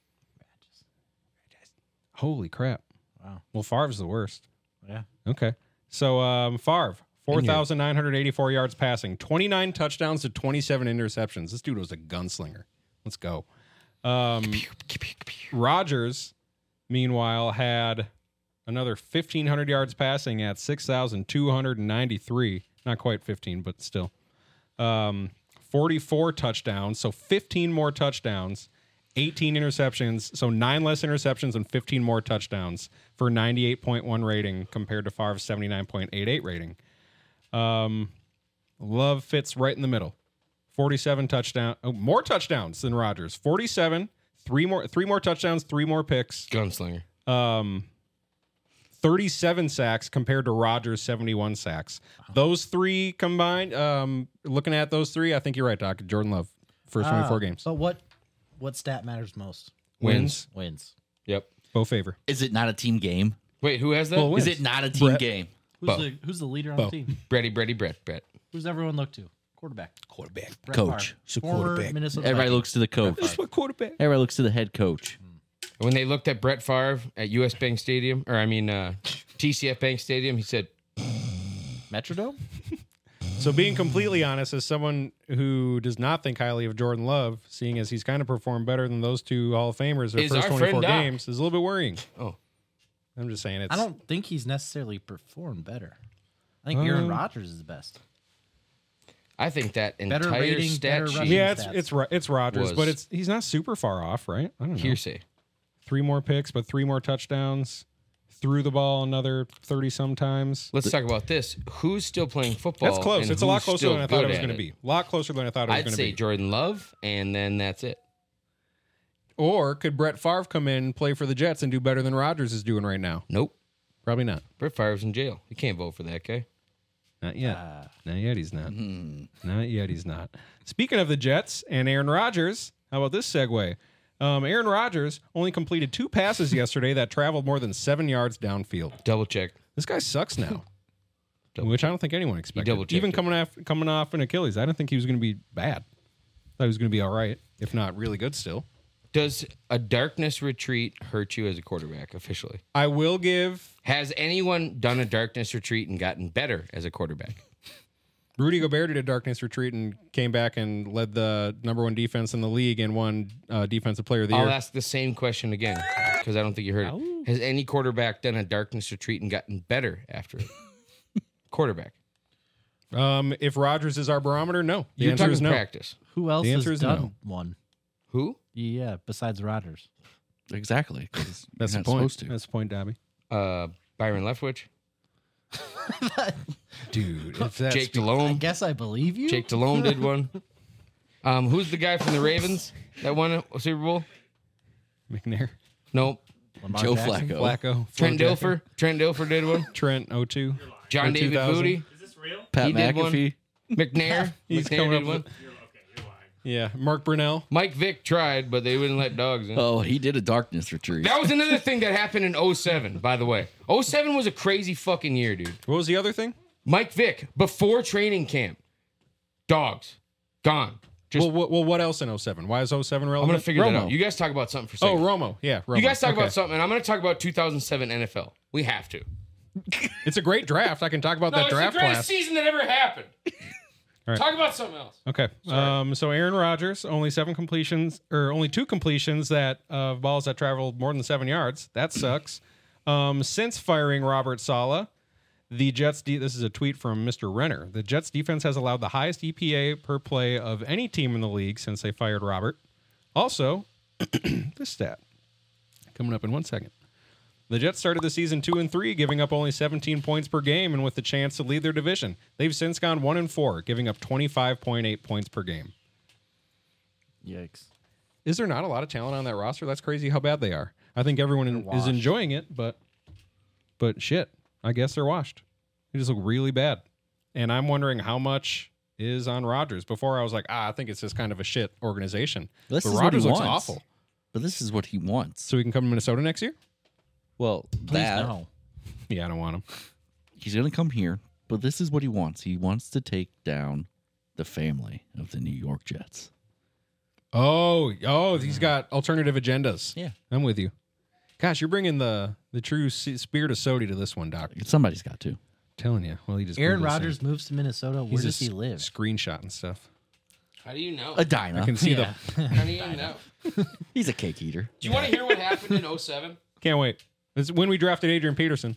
Holy crap. Wow. Well, Favre's the worst. Yeah. Okay. So, um, Favre, four thousand nine hundred eighty-four yards passing, twenty-nine touchdowns to twenty-seven interceptions. This dude was a gunslinger. Let's go. Um, Rodgers, meanwhile, had another fifteen hundred yards passing at six thousand two hundred ninety-three. Not quite fifteen, but still. Um, forty-four touchdowns, so fifteen more touchdowns, eighteen interceptions, so nine less interceptions and fifteen more touchdowns for ninety-eight point one rating compared to Favre's seventy-nine point eight eight rating. Um, Love fits right in the middle. forty-seven touchdown, oh, more touchdowns than Rodgers. forty-seven, three more, three more touchdowns, three more picks. Gunslinger. Um, thirty-seven sacks compared to Rodgers' seventy-one sacks. Those three combined, um, looking at those three, I think you're right, Doc. Jordan Love, first twenty-four Ah, games. But what what stat matters most? Wins. Wins. Yep. Bo favor. Is it not a team game? Wait, who has that? Well, Is it not a team Brett. game? Who's Bo. the who's the leader on Bo. the team? Brady, Brady, Brett, Brett. Who's everyone look to? Quarterback. Quarterback. Brett Coach. Favre, It's a former quarterback. Minnesota Everybody Viking. looks to the coach. This is what quarterback. Everybody looks to the head coach. When they looked at Brett Favre at U S Bank Stadium, or I mean uh, T C F Bank Stadium, he said, Metrodome? So being completely honest, as someone who does not think highly of Jordan Love, seeing as he's kind of performed better than those two Hall of Famers their Is first our twenty-four friend Doc. games, is a little bit worrying. oh, I'm just saying it's. I don't think he's necessarily performed better. I think Aaron Um, Rodgers is the best. I think that Better entire rating, stat better sheet, rushing. Yeah, it's stats. it's Ro- it's Rodgers, Was- but it's he's not super far off, right? I don't know. hearsay. Three more picks, but three more touchdowns. Threw the ball another thirty sometimes. Let's talk about this. Who's still playing football? That's close. and It's a lot who's closer still than I thought it good was at going to be. A lot closer than I thought it was I'd going to say be. Jordan Love, and then that's it. Or could Brett Favre come in, play for the Jets, and do better than Rodgers is doing right now? Nope. Probably not. Brett Favre's in jail. You can't vote for that guy. Not yet. Ah. Not yet. He's not. Not yet. He's not. Speaking of the Jets and Aaron Rodgers, how about this segue? Um, Aaron Rodgers only completed two passes yesterday that traveled more than seven yards downfield. Double check. This guy sucks now, Double which I don't think anyone expected. double-checked Even it. coming off coming off an Achilles, I didn't think he was going to be bad. Thought he was going to be all right, if not really good still. Does a darkness retreat hurt you as a quarterback officially? I will give. Has anyone done a darkness retreat and gotten better as a quarterback? Rudy Gobert did a darkness retreat and came back and led the number one defense in the league and won uh, defensive player of the I'll year. ask the same question again because I don't think you heard it. Has any quarterback done a darkness retreat and gotten better after it? Quarterback. Um, if Rodgers is our barometer, no. The You're answer talking is no. practice. Who else The has answer is done no. one? Who? Yeah, besides Rodgers. Exactly. 'cause That's you're the not point. supposed to. That's the point, Dobby. Uh, Byron Leftwich. Dude, it's that Jake spe- I Delhomme. guess I believe you. Jake Delhomme did one. Um, who's the guy from the Ravens that won a Super Bowl? McNair, Nope. Lamar Joe Jackson? Flacco. Flacco, Trent Flo Dilfer. Trent Dilfer did one. Jackson, Trent oh two. John Or David two thousand. Booty. Is this real? Pat He did one. McAfee. McNair. He's McNair coming did up one. with- You're okay. You're lying. Yeah, Mark Brunell. Mike Vick tried, but they wouldn't let dogs in. Oh, he did a darkness retreat. That was another thing that happened in oh seven, by the way. oh seven was a crazy fucking year, dude. What was the other thing? Mike Vick, before training camp, dogs, gone. Just, well, what, well, what else in oh seven? Why is oh seven I'm relevant? going to figure that Romo. out. You guys talk about something for a Oh, second. Romo. Yeah, Romo. You guys talk Okay. about something, and I'm going to talk about two thousand seven N F L. We have to. It's a great draft. I can talk about No, that it's draft the greatest class. season that ever happened. right. Talk about something else. Okay. Um, so Aaron Rodgers, only seven completions, or only two completions that uh, balls that traveled more than seven yards. That sucks. Um, since firing Robert Saleh, the Jets. De- this is a tweet from Mister Renner. The Jets defense has allowed the highest E P A per play of any team in the league since they fired Robert. Also, this stat coming up in one second. The Jets started the season two and three, giving up only seventeen points per game, and with the chance to lead their division. They've since gone one and four, giving up twenty-five point eight points per game. Yikes. Is there not a lot of talent on that roster? That's crazy how bad they are. I think everyone in, is washed. enjoying it, but but shit, I guess they're washed. They just look really bad, and I'm wondering how much is on Rodgers. Before I was like, ah, I think it's just kind of a shit organization. This but is what Rodgers he looks wants. awful. But this is what he wants. So he can come to Minnesota next year? Well, Please that no. Yeah, I don't want him. he's going to come here, but this is what he wants. He wants to take down the family of the New York Jets. Oh, oh, he's got alternative agendas. Yeah. I'm with you. Gosh, you're bringing the the true s- spirit of Sodi to this one, Doc. Somebody's got to. Telling you. Well, he just Aaron Googled Rodgers some- moves to Minnesota. Where he's does just he live? Screenshot and stuff. How do you know? A Dinah. I can see Yeah. How do you know? He's a cake eater. Do you want to hear what happened in oh seven? the. Can't wait. It's when we drafted Adrian Peterson.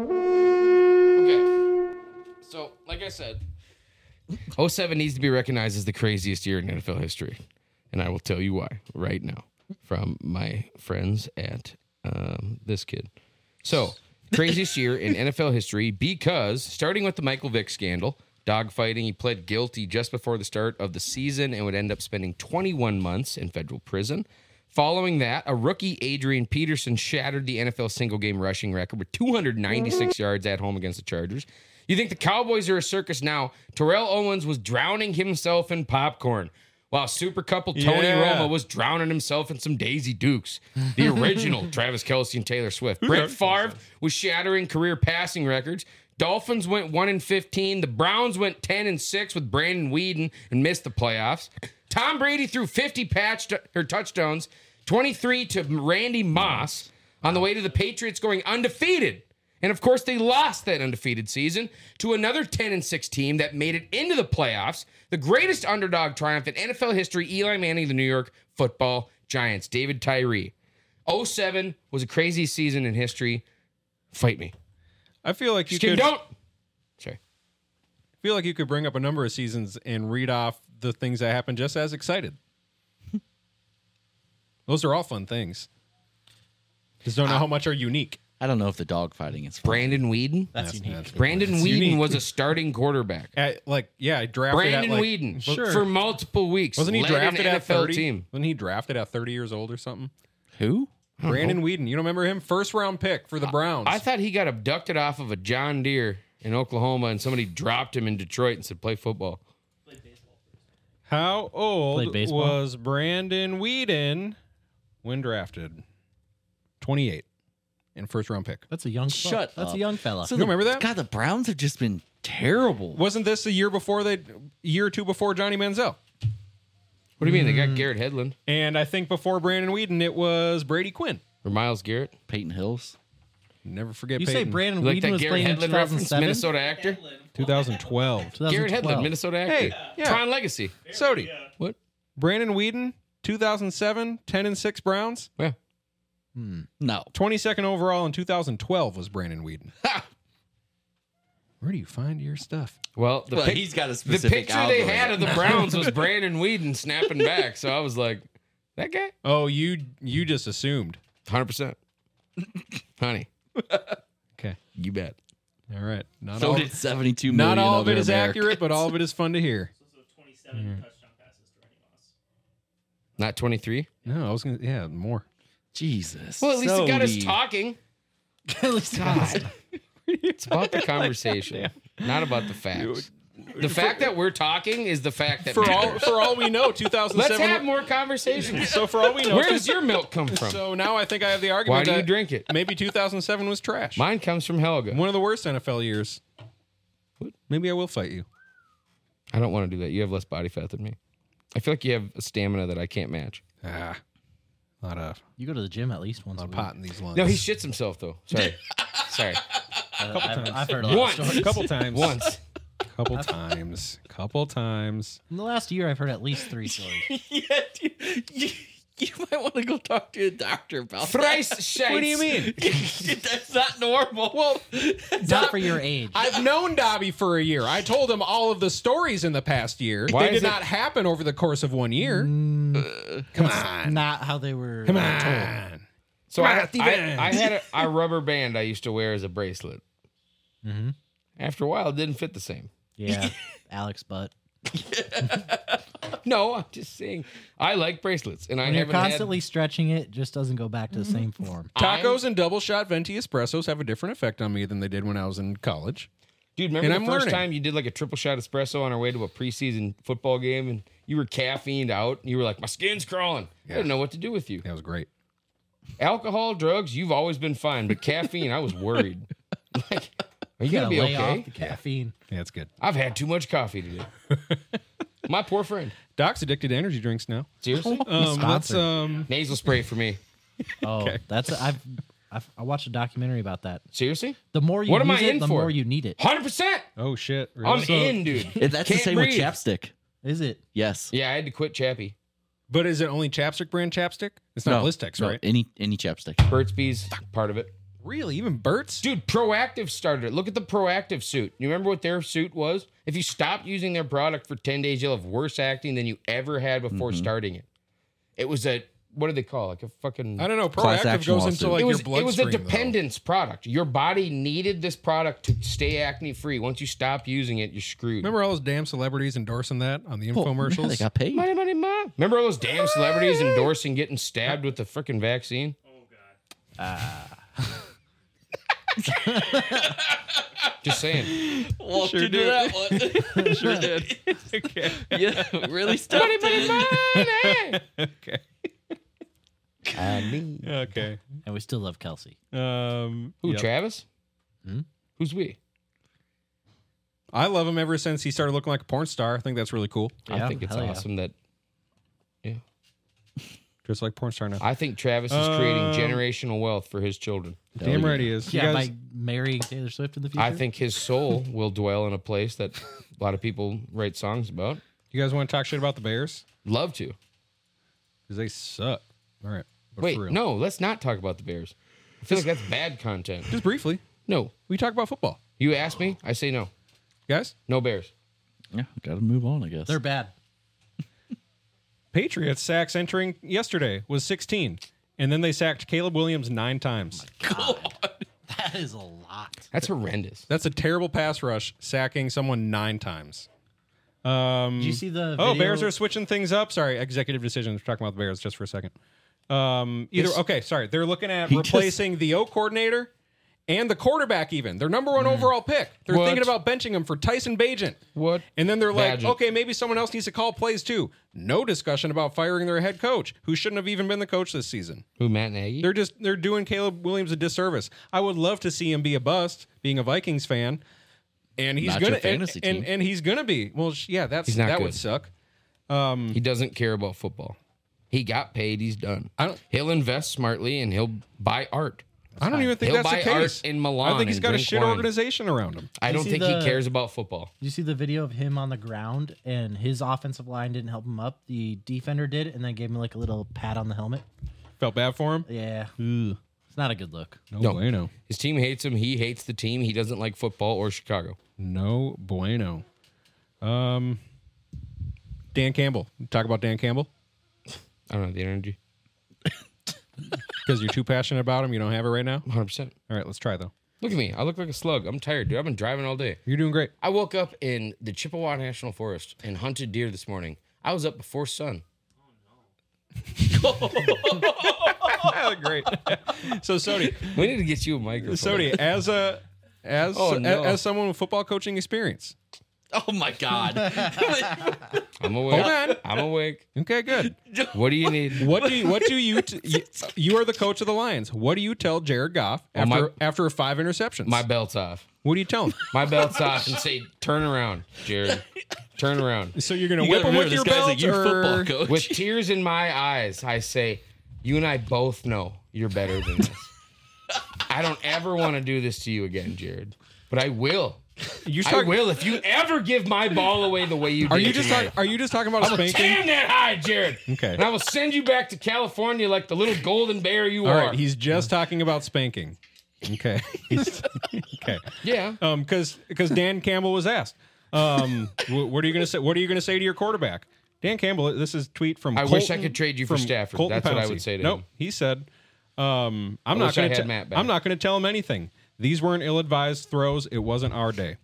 Okay. So, like I said, oh seven needs to be recognized as the craziest year in N F L history. And I will tell you why right now from my friends at um, this kid. So, craziest year in N F L history because starting with the Michael Vick scandal, dogfighting, he pled guilty just before the start of the season and would end up spending twenty-one months in federal prison. Following that, a rookie, Adrian Peterson, shattered the N F L single-game rushing record with two hundred ninety-six yards at home against the Chargers. You think the Cowboys are a circus now? Terrell Owens was drowning himself in popcorn, while super couple Tony Yeah. Romo was drowning himself in some Daisy Dukes. The original Travis Kelce and Taylor Swift. Brett Favre was shattering career passing records. Dolphins went one and fifteen. The Browns went ten and six with Brandon Weeden and missed the playoffs. Tom Brady threw fifty patch or touchdowns, twenty-three to Randy Moss on the way to the Patriots going undefeated. And of course, they lost that undefeated season to another ten and six team that made it into the playoffs. The greatest underdog triumph in N F L history, Eli Manning, the New York Football Giants, David Tyree. oh seven was a crazy season in history. Fight me. I feel like you Just kidding, could don't. Sorry. feel like you could bring up a number of seasons and read off the things that happened just as excited. Those are all fun things. Just don't know how much are unique. I don't know if the dog fighting is fun. Brandon Weeden. That's, unique. that's- Brandon It's Weeden unique. was a starting quarterback. At, like, yeah, I drafted Brandon at like, Weeden Sure. for multiple weeks. Wasn't he led an drafted N at F L thirty? team. Wasn't he drafted at thirty years old or something? Who? Brandon Weeden. You don't remember him? First round pick for the Browns. I thought he got abducted off of a John Deere in Oklahoma, and somebody dropped him in Detroit and said, "Play football." How Played old baseball? was Brandon Weeden when drafted? twenty-eight and first round pick. That's a young. Shut That's up. a young fella. So You the- remember that? God, the Browns have just been terrible. Wasn't this a year before they, year or two before Johnny Manziel? What do you mean? They Mm. got Garrett Hedlund And I think before Brandon Weeden, it was Brady Quinn. or Miles Garrett. Peyton Hills. Never forget You say Peyton. Brandon You like Whedon that was Garrett playing in Hedlund reference? 2007? Minnesota actor? twenty twelve. Garrett Hedlund, 2012. Minnesota actor. Hey, yeah. Tron Legacy. Sody. What? Brandon Whedon, two thousand seven, ten and six Browns. Yeah. No. twenty-second overall in two thousand twelve was Brandon Whedon. Ha! Where do you find your stuff? Well, the, Well, pic- he's got a the specific picture they algorithm. had of the Browns was Brandon Whedon snapping back. So I was like, that guy? Oh, you you just assumed. one hundred percent. Honey. Okay. You bet. All right. Not So all, did seventy-two million not all of it other is Americans. accurate, but all of it is fun to hear. Also twenty-seven touchdown passes to Randy Moss. Not twenty-three? No, I was gonna. Yeah, more. Jesus. Well, at least it got us Sody. talking. At least God. It's about the conversation, not about the facts. The fact that we're talking is the fact that For all matters. for all we know, two thousand Let's seven. have more conversations. So for all we know, Where does your milk come from? so now I think I have the argument. Why do you that drink it? Maybe two thousand seven was trash. Mine comes from Helga. One of the worst N F L years. Maybe I will fight you. I don't want to do that. You have less body fat than me. I feel like you have a stamina that I can't match. Ah, a lot of, You go to the gym at least once lot a of week. pot in these lungs. No, he shits himself though. Sorry, sorry. Uh, I've, I've heard a lot Once. of stories. couple times. Once. Couple times. Couple times. In the last year, I've heard at least three stories. Yeah, dude, you, you might want to go talk to a doctor about Thrice that. shites. What do you mean? That's not normal. Well, Not for your age. I've known Dobby for a year. I told him all of the stories in the past year. Why they is did it- not happen over the course of one year. Come on. Not how they were Come told. on. So Come I, on, Steven. I, I had a, a rubber band I used to wear as a bracelet. Mm-hmm. After a while, it didn't fit the same. Yeah, Alex butt. No, I'm just saying I like bracelets, and I When you're haven't constantly stretching it, it just doesn't go back to the same form. had. Tacos and double shot venti espressos have a different effect on me than they did when I was in college. Dude, remember And the I'm first learning. time you did like a triple shot espresso on our way to a preseason football game, and you were caffeined out, and you were like, "My skin's crawling." I didn't know what to do with you. That was great. Alcohol, drugs, you've always been fine, but caffeine, I was worried. Like, are you You gonna gotta be lay okay? off the caffeine. Yeah, it's good. I've had too much coffee today. My poor friend. Doc's addicted to energy drinks now. Seriously, Um, let's Sponsored. um. nasal spray for me. Oh, Okay. that's I've, I've I watched a documentary about that. Seriously, The more you What am use I it, in the for? more you need it. hundred percent. Oh shit! I'm Really? in, dude. If that's the Can't same breathe. with chapstick. Is it? Yes. Yeah, I had to quit Chappie. But is it only chapstick brand chapstick? It's not Blistex, no, right? Any any chapstick. Burt's Bees, part of it. Really? Even Burt's? Dude, Proactive started it. Look at the Proactive suit. You remember what their suit was? If you stop using their product for ten days, you'll have worse acting than you ever had before Mm-hmm. starting it. It was a, what do they call it? Like a fucking... I don't know. Class Proactive action goes lawsuit. into like it was, your bloodstream. it was a though. dependence product. Your body needed this product to stay acne free. Once you stop using it, you're screwed. Remember all those damn celebrities endorsing that on the Oh, infomercials? yeah, they got paid. Money, money, money. Remember all those damn celebrities endorsing getting stabbed with the freaking vaccine? Oh god. Just saying. Walked Sure into did. that one. sure did. Okay. Yeah, really stuffed Money, money, it. money. Okay. I need. Okay. And we still love Kelsey. Um, Who, yep. Travis? Hmm? Who's we? I love him ever since he started looking like a porn star. I think that's really cool. I Yeah, think it's hell yeah. awesome that. Yeah. Just like porn star now. I think Travis is creating Um, generational wealth for his children. Damn yeah. right he is. You Yeah, guys- by marrying Taylor Swift in the future. I think his soul will dwell in a place that a lot of people write songs about. You guys want to talk shit about the Bears? Love to. Because they suck. All right. But Wait, for real. no, let's not talk about the Bears. I feel like that's bad content. Just briefly. No. We talk about football. You ask me, I say no. Guys, No Bears. Yeah, got to move on, I guess. they're bad. Patriots sacks entering yesterday was sixteen. And then they sacked Caleb Williams nine times. That is a lot. That's horrendous. That's a terrible pass rush, sacking someone nine times. Um, Did you see the? Oh, video? Bears are switching things up. Sorry, executive decisions. We're talking about the Bears just for a second. Um, either This- okay, sorry. They're looking at He just- replacing the O coordinator and the quarterback. Even their number one overall pick. They're What? thinking about benching him for Tyson Bagent. What? And then they're like, Bagent. okay, maybe someone else needs to call plays too. No discussion about firing their head coach, who shouldn't have even been the coach this season. Who, Matt Nagy? They're just they're doing Caleb Williams a disservice. I would love to see him be a bust, being a Vikings fan, and he's Not gonna your fantasy and, and, team. and he's gonna be. Well, sh- yeah, that's He's not that good. would suck. He doesn't care about football. He got paid. He's done. I don't. He'll invest smartly and he'll buy art. I don't fine. even think He'll that's the buy art case. in Milan I think he's and got a drink shit wine. organization around him. I You don't see think the- he cares about football. Did you see the video of him on the ground and his offensive line didn't help him up? The defender did, and then gave him like a little pat on the helmet. Felt bad for him. Yeah, it's not a good look. No, No. bueno. His team hates him. He hates the team. He doesn't like football or Chicago. No bueno. Um, Dan Campbell. Talk about Dan Campbell I don't have the energy. because you're too passionate about him. You don't have it right now. one hundred percent. All right, let's try though. Look at me. I look like a slug. I'm tired, dude. I've been driving all day. You're doing great. I woke up in the Chippewa National Forest and hunted deer this morning. I was up before sun. Great. So, Sody, We need to get you a microphone. Sody, as a as Oh, no. as someone with football coaching experience. Oh my God. I'm awake. Hold on. I'm awake. Okay, good. What do you need? What do you, what do you, t- you you are the coach of the Lions. What do you tell Jared Goff Oh, after my- after five interceptions? My belt's off. What do you tell him? My belt's off and say, turn around, Jared. Turn around. So you're gonna You whip gotta him remember, with this your guy's a belt, youth football or coach. With tears in my eyes, I say, you and I both know you're better than this. I don't ever want to do this to you again, Jared. But I will. you I start, will if you ever give my ball away the way you Are did you just tonight. talk, are you just talking about I will spanking? tan that high, Jared. Okay. And I will send you back to California like the little golden bear you All are. right, he's just talking about spanking. Okay. He's- okay. yeah. Um, because because Dan Campbell was asked, um, wh- what are you gonna say? What are you gonna say to your quarterback? Dan Campbell. This is a tweet from. I Colton, wish I could trade you for from Stafford. Colton That's what I Pouncey. would say to nope, him. he said, um, "I'm I not wish I gonna. had te- Matt back. I'm not gonna tell him anything. These weren't ill-advised throws. It wasn't our day.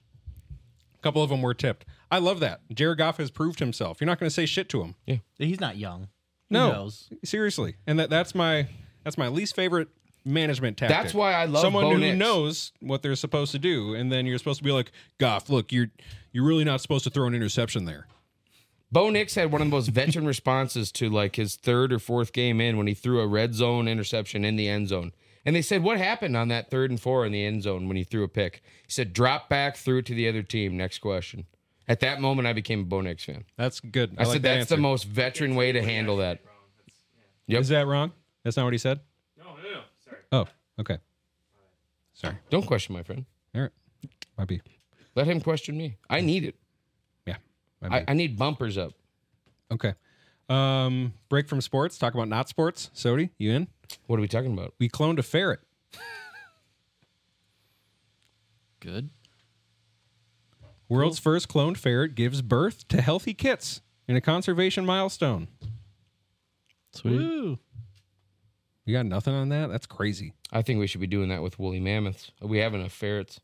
A couple of them were tipped. I love that. Jared Goff has proved himself. You're not gonna say shit to him. He's not young. Who No, knows? seriously. And that that's my that's my least favorite management tactic. That's why I love someone Bo who Nix. knows what they're supposed to do, and then you're supposed to be like, Goff, look, you're you're really not supposed to throw an interception there. Bo Nix had one of the most veteran responses to like his third or fourth game in when he threw a red zone interception in the end zone. And they said, what happened on that third and four in the end zone when he threw a pick? He said, drop back, threw it to the other team. Next question. At that moment, I became a Bo Nix fan. That's good. I, I, like said, that that's answer. the most veteran way to handle that. Yep. Is that wrong? That's not what he said? No, no, no. Sorry. Oh, okay. Sorry. Don't question my friend. All right. Might be. Let him question me. I need it. Yeah. Might I, be. I need bumpers up. Okay. Um, break from sports. Talk about not sports. Sody, you in? What are we talking about? We cloned a ferret. Good. World's first cloned ferret gives birth to healthy kits in a conservation milestone. Sweet. Woo. You got nothing on that? That's crazy. I think we should be doing that with woolly mammoths. We have enough ferrets.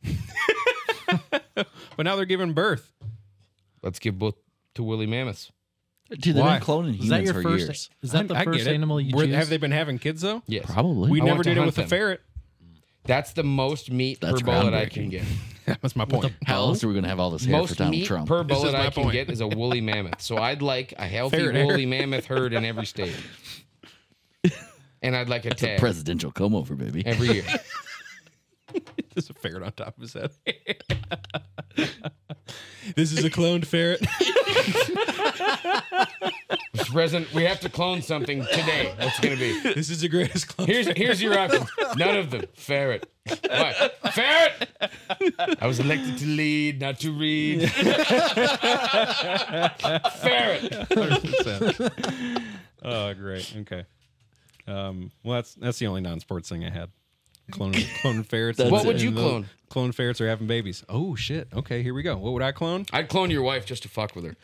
But now they're giving birth. Let's give both to woolly mammoths. Dude, they've Why? been cloning Is that humans your for first? years. Is that the I- I first get it. animal you Were- choose? Have they been having kids though? Yes. Probably. We I never want to did it hunt with the them. ferret. That's the most meat That's per bullet I can groundbreaking. get. That was my point. How else are we going to have all this hair for Most Donald meat Trump? per This is bullet my I can point. get is a woolly mammoth. So I'd like a healthy Ferret hair. woolly mammoth herd in every state. And I'd like a That's a tag presidential come over, baby. every year. There's a ferret on top of his head. This is a cloned ferret. Mister President, we have to clone something today. What's it going to be? This is the greatest clone. Here's here's your options. None of them. Ferret. What? Ferret! I was elected to lead, not to read. Ferret. one hundred percent. Oh, great. Okay. Um, well, that's that's the only non-sports thing I had. Clone clone ferrets. That's What it. would you and the clone? Clone ferrets are having babies. Oh shit. Okay, here we go. What would I clone? I'd clone your wife just to fuck with her.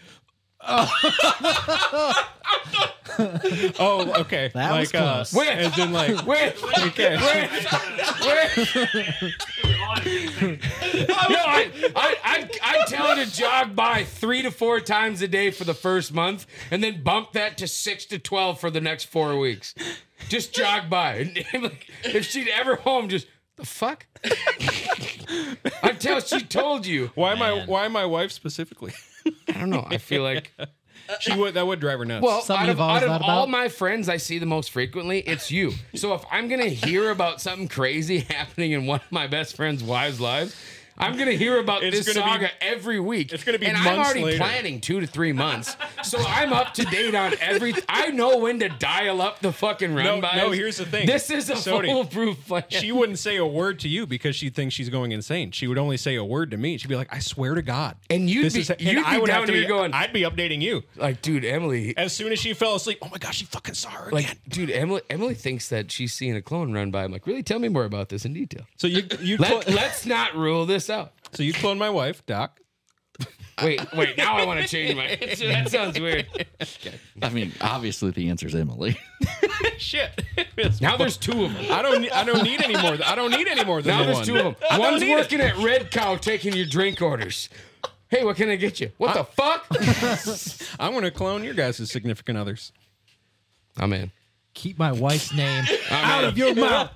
Oh, okay. That like was close. uh, as in like Wait, okay. wait, wait. No, I, I, I, I tell her to jog by three to four times a day for the first month, and then bump that to six to twelve for the next four weeks. Just jog by. And like, if she'd ever home, just the fuck. Until she told you. Why my why my wife specifically? I don't know. I feel like. She would that would drive her nuts. Well, Something out of, you've always out of thought all about? my friends I see the most frequently, it's you. So if I'm going to hear about something crazy happening in one of my best friend's wives' lives, I'm gonna hear about It's this gonna be- saga every week. it's gonna be and I'm months already later. planning two to three months, so I'm up to date on every. I know when to dial up the fucking run No, bys. no, here's the thing. This is a Sody, foolproof plan. She wouldn't say a word to you because she thinks she's going insane. She would only say a word to me. She'd be like, "I swear to God." And you'd this be- is, and you'd I be would down have to here be going- I'd be updating you like, dude, Emily. as soon as she fell asleep. Oh my gosh, she fucking saw her Like, again. dude, Emily. Emily thinks that she's seeing a clone run by. I'm like, really? Tell me more about this in detail. So you you Let, clo- let's not rule this out. so you cloned my wife, Doc. Wait, wait. Now I want to change my answer. That sounds weird. I mean, obviously the answer is Emily. Shit. Now there's two of them. I don't. ne- I don't need any more. I don't need any more than Now the there's one. two of them. I don't One's need it. working at Red Cow taking your drink orders. Hey, what can I get you? What the fuck? I'm going to clone your guys' significant others. I'm in. Keep my wife's name I'm out in. of your mouth.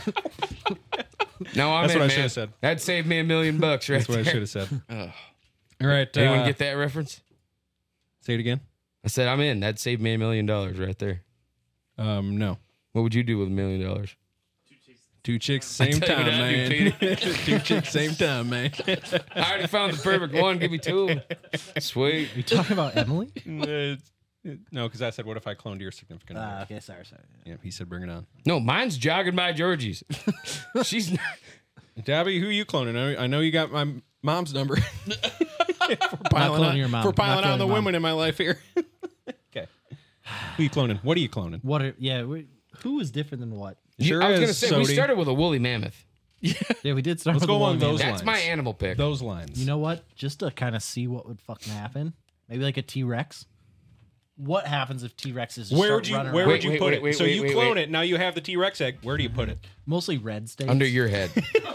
No, I'm That's in, what I man. should've said. That'd save me a million bucks, right That's what I there. should have said. All right. Anyone uh, get that reference? Say it again. I said I'm in. That'd save me a million dollars right there. Um, no. What would you do with a million dollars? Two chicks, same tell you time, what I'd man. do, Two chicks, same time, man. I already found the perfect one. Give me two of them. Sweet. You talking about Emily? No, because I said, what if I cloned your significant other? Ah, okay, sorry, sorry. Yeah, he said, bring it on. No, mine's jogging by Georgie's. She's not. Dabby, who you cloning? I I know you got my mom's number. for piling cloning on, your mom. For Not piling on cloning the mom. women in my life here. Okay. Who you cloning? What are you cloning? What? Are, yeah, we, who is different than what? Sure I was is, gonna say we Sody. started with a woolly mammoth. Yeah, we did start Let's with go the along one those man. That's lines. my animal pick. Those lines. You know what? Just to kind of see what would fucking happen. Maybe like a T Rex. What happens if T Rexes? where would you where Around? would Wait, you wait, put wait, it? wait, so wait, you wait, clone wait. it. Now you have the T Rex egg. Where do you put it? Mostly red states. Under your head.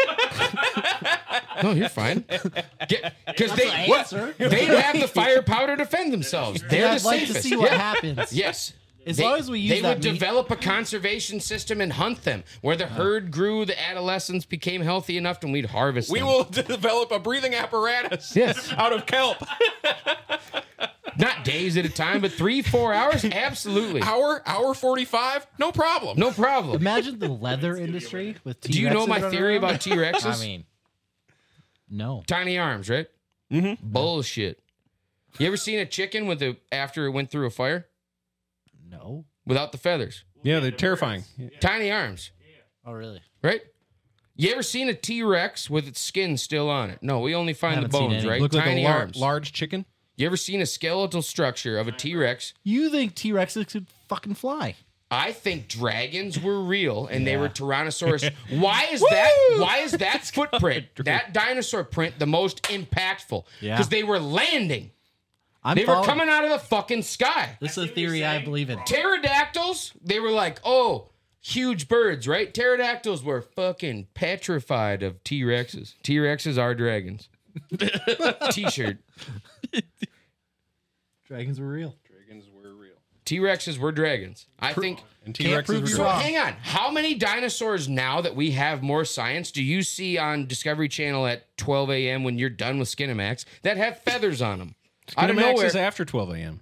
No, you're fine. Because they an what? answer. They have the firepower to defend themselves. They're Yeah, the I'd like to safest. see what Yeah. happens. Yes. As They- long as we use they that would meat- develop a conservation system and hunt them, where the herd grew, the adolescents became healthy enough, and we'd harvest We them. will develop a breathing apparatus. Yes. Out of kelp. Not days at a time, but three, four hours. Absolutely, Hour, hour forty-five, no problem. no problem. Imagine the leather industry with T Rexes. Do you know my running theory around. about T Rexes? I mean, no. Tiny arms, right? Mm-hmm. Bullshit. You ever seen a chicken with a after it went through a fire No. without the feathers? Yeah, they're terrifying. Tiny arms, Oh, really? right? You ever seen a T Rex with its skin still on it? No, we only find the Haven't seen bones, any. right? Look like Tiny a lar- arms. large chicken. You ever seen a skeletal structure of a T Rex? You think T Rexes could fucking fly? I think dragons were real and they Yeah. were Tyrannosaurus. Why is that? Why is that footprint, that dinosaur print, the most impactful? Yeah. Because they were landing. I'm They were following- coming out of the fucking sky. This is a theory I believe in. Pterodactyls, they were like, oh, huge birds, right? Pterodactyls were fucking petrified of T Rexes. T Rexes are dragons. T shirt. Dragons were real. Dragons were real. T Rexes were dragons. I think. And Can't T-Rexes prove were you So wrong. hang on. How many dinosaurs now that we have more science do you see on Discovery Channel at twelve a.m. when you're done with Skinamax that have feathers on them? Out of Skinamax nowhere. is after twelve a.m.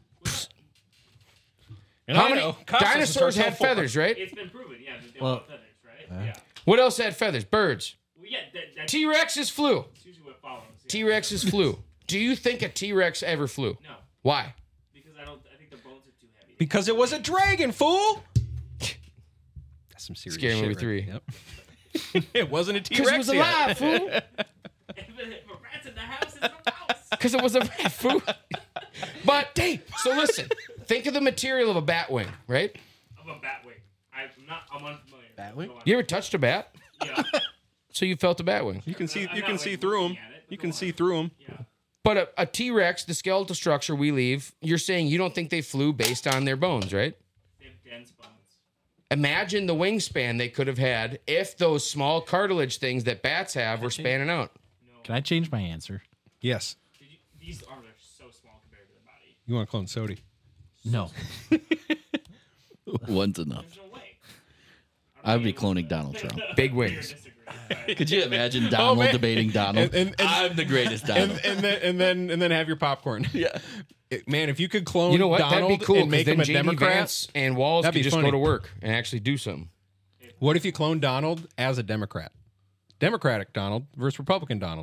And How I many know, Costas is dinosaurs our had cell phone. feathers, right? It's been proven, yeah. That they Well, all have feathers, right? yeah. What else had feathers? Birds. Well, yeah, that, that's T Rexes flew. usually what follows. Yeah. T Rexes flew. Do you think a T Rex ever flew? No, Why? because I don't. I think the bones are too heavy. Because it was a dragon, fool. That's some serious Scary shit. Movie right? three. Yep. It wasn't a Because T-Rex it was yet. alive, fool. if, a, if a rat's in the house, it's a mouse. Because it was a rat, fool. But, hey, so listen. Think of the material of a bat wing, right? I'm a bat wing. I'm not. I'm unfamiliar. Bat wing? Go on. You ever touched a bat? Yeah. So you felt a bat wing. You can see. I'm You not, can like, see through them. looking at it, but You go can on. see through them. Yeah. But a, a T-Rex, the skeletal structure we leave, you're saying you don't think they flew based on their bones, right? They have dense bones. Imagine the wingspan they could have had if those small cartilage things that bats have were spanning out. Can I change my answer? Yes. Did you, these arms are so small compared to their body. You want to clone Sody? No. One's enough. There's no way. I would be cloning Donald Trump. Big Agree or wings. disagree, but- Could you imagine Donald man. debating Donald? And- and- and- I'm the greatest And, Donald. and then and then and then have your popcorn. yeah. It- man, if you could clone You know what? Donald That'd be cool. and 'Cause make then him a J D Democrat. Vance and Walls That'd could be just funny. go to work and actually do something. What if you clone Donald as a Democrat? Democratic Donald versus Republican Donald. Just nineteen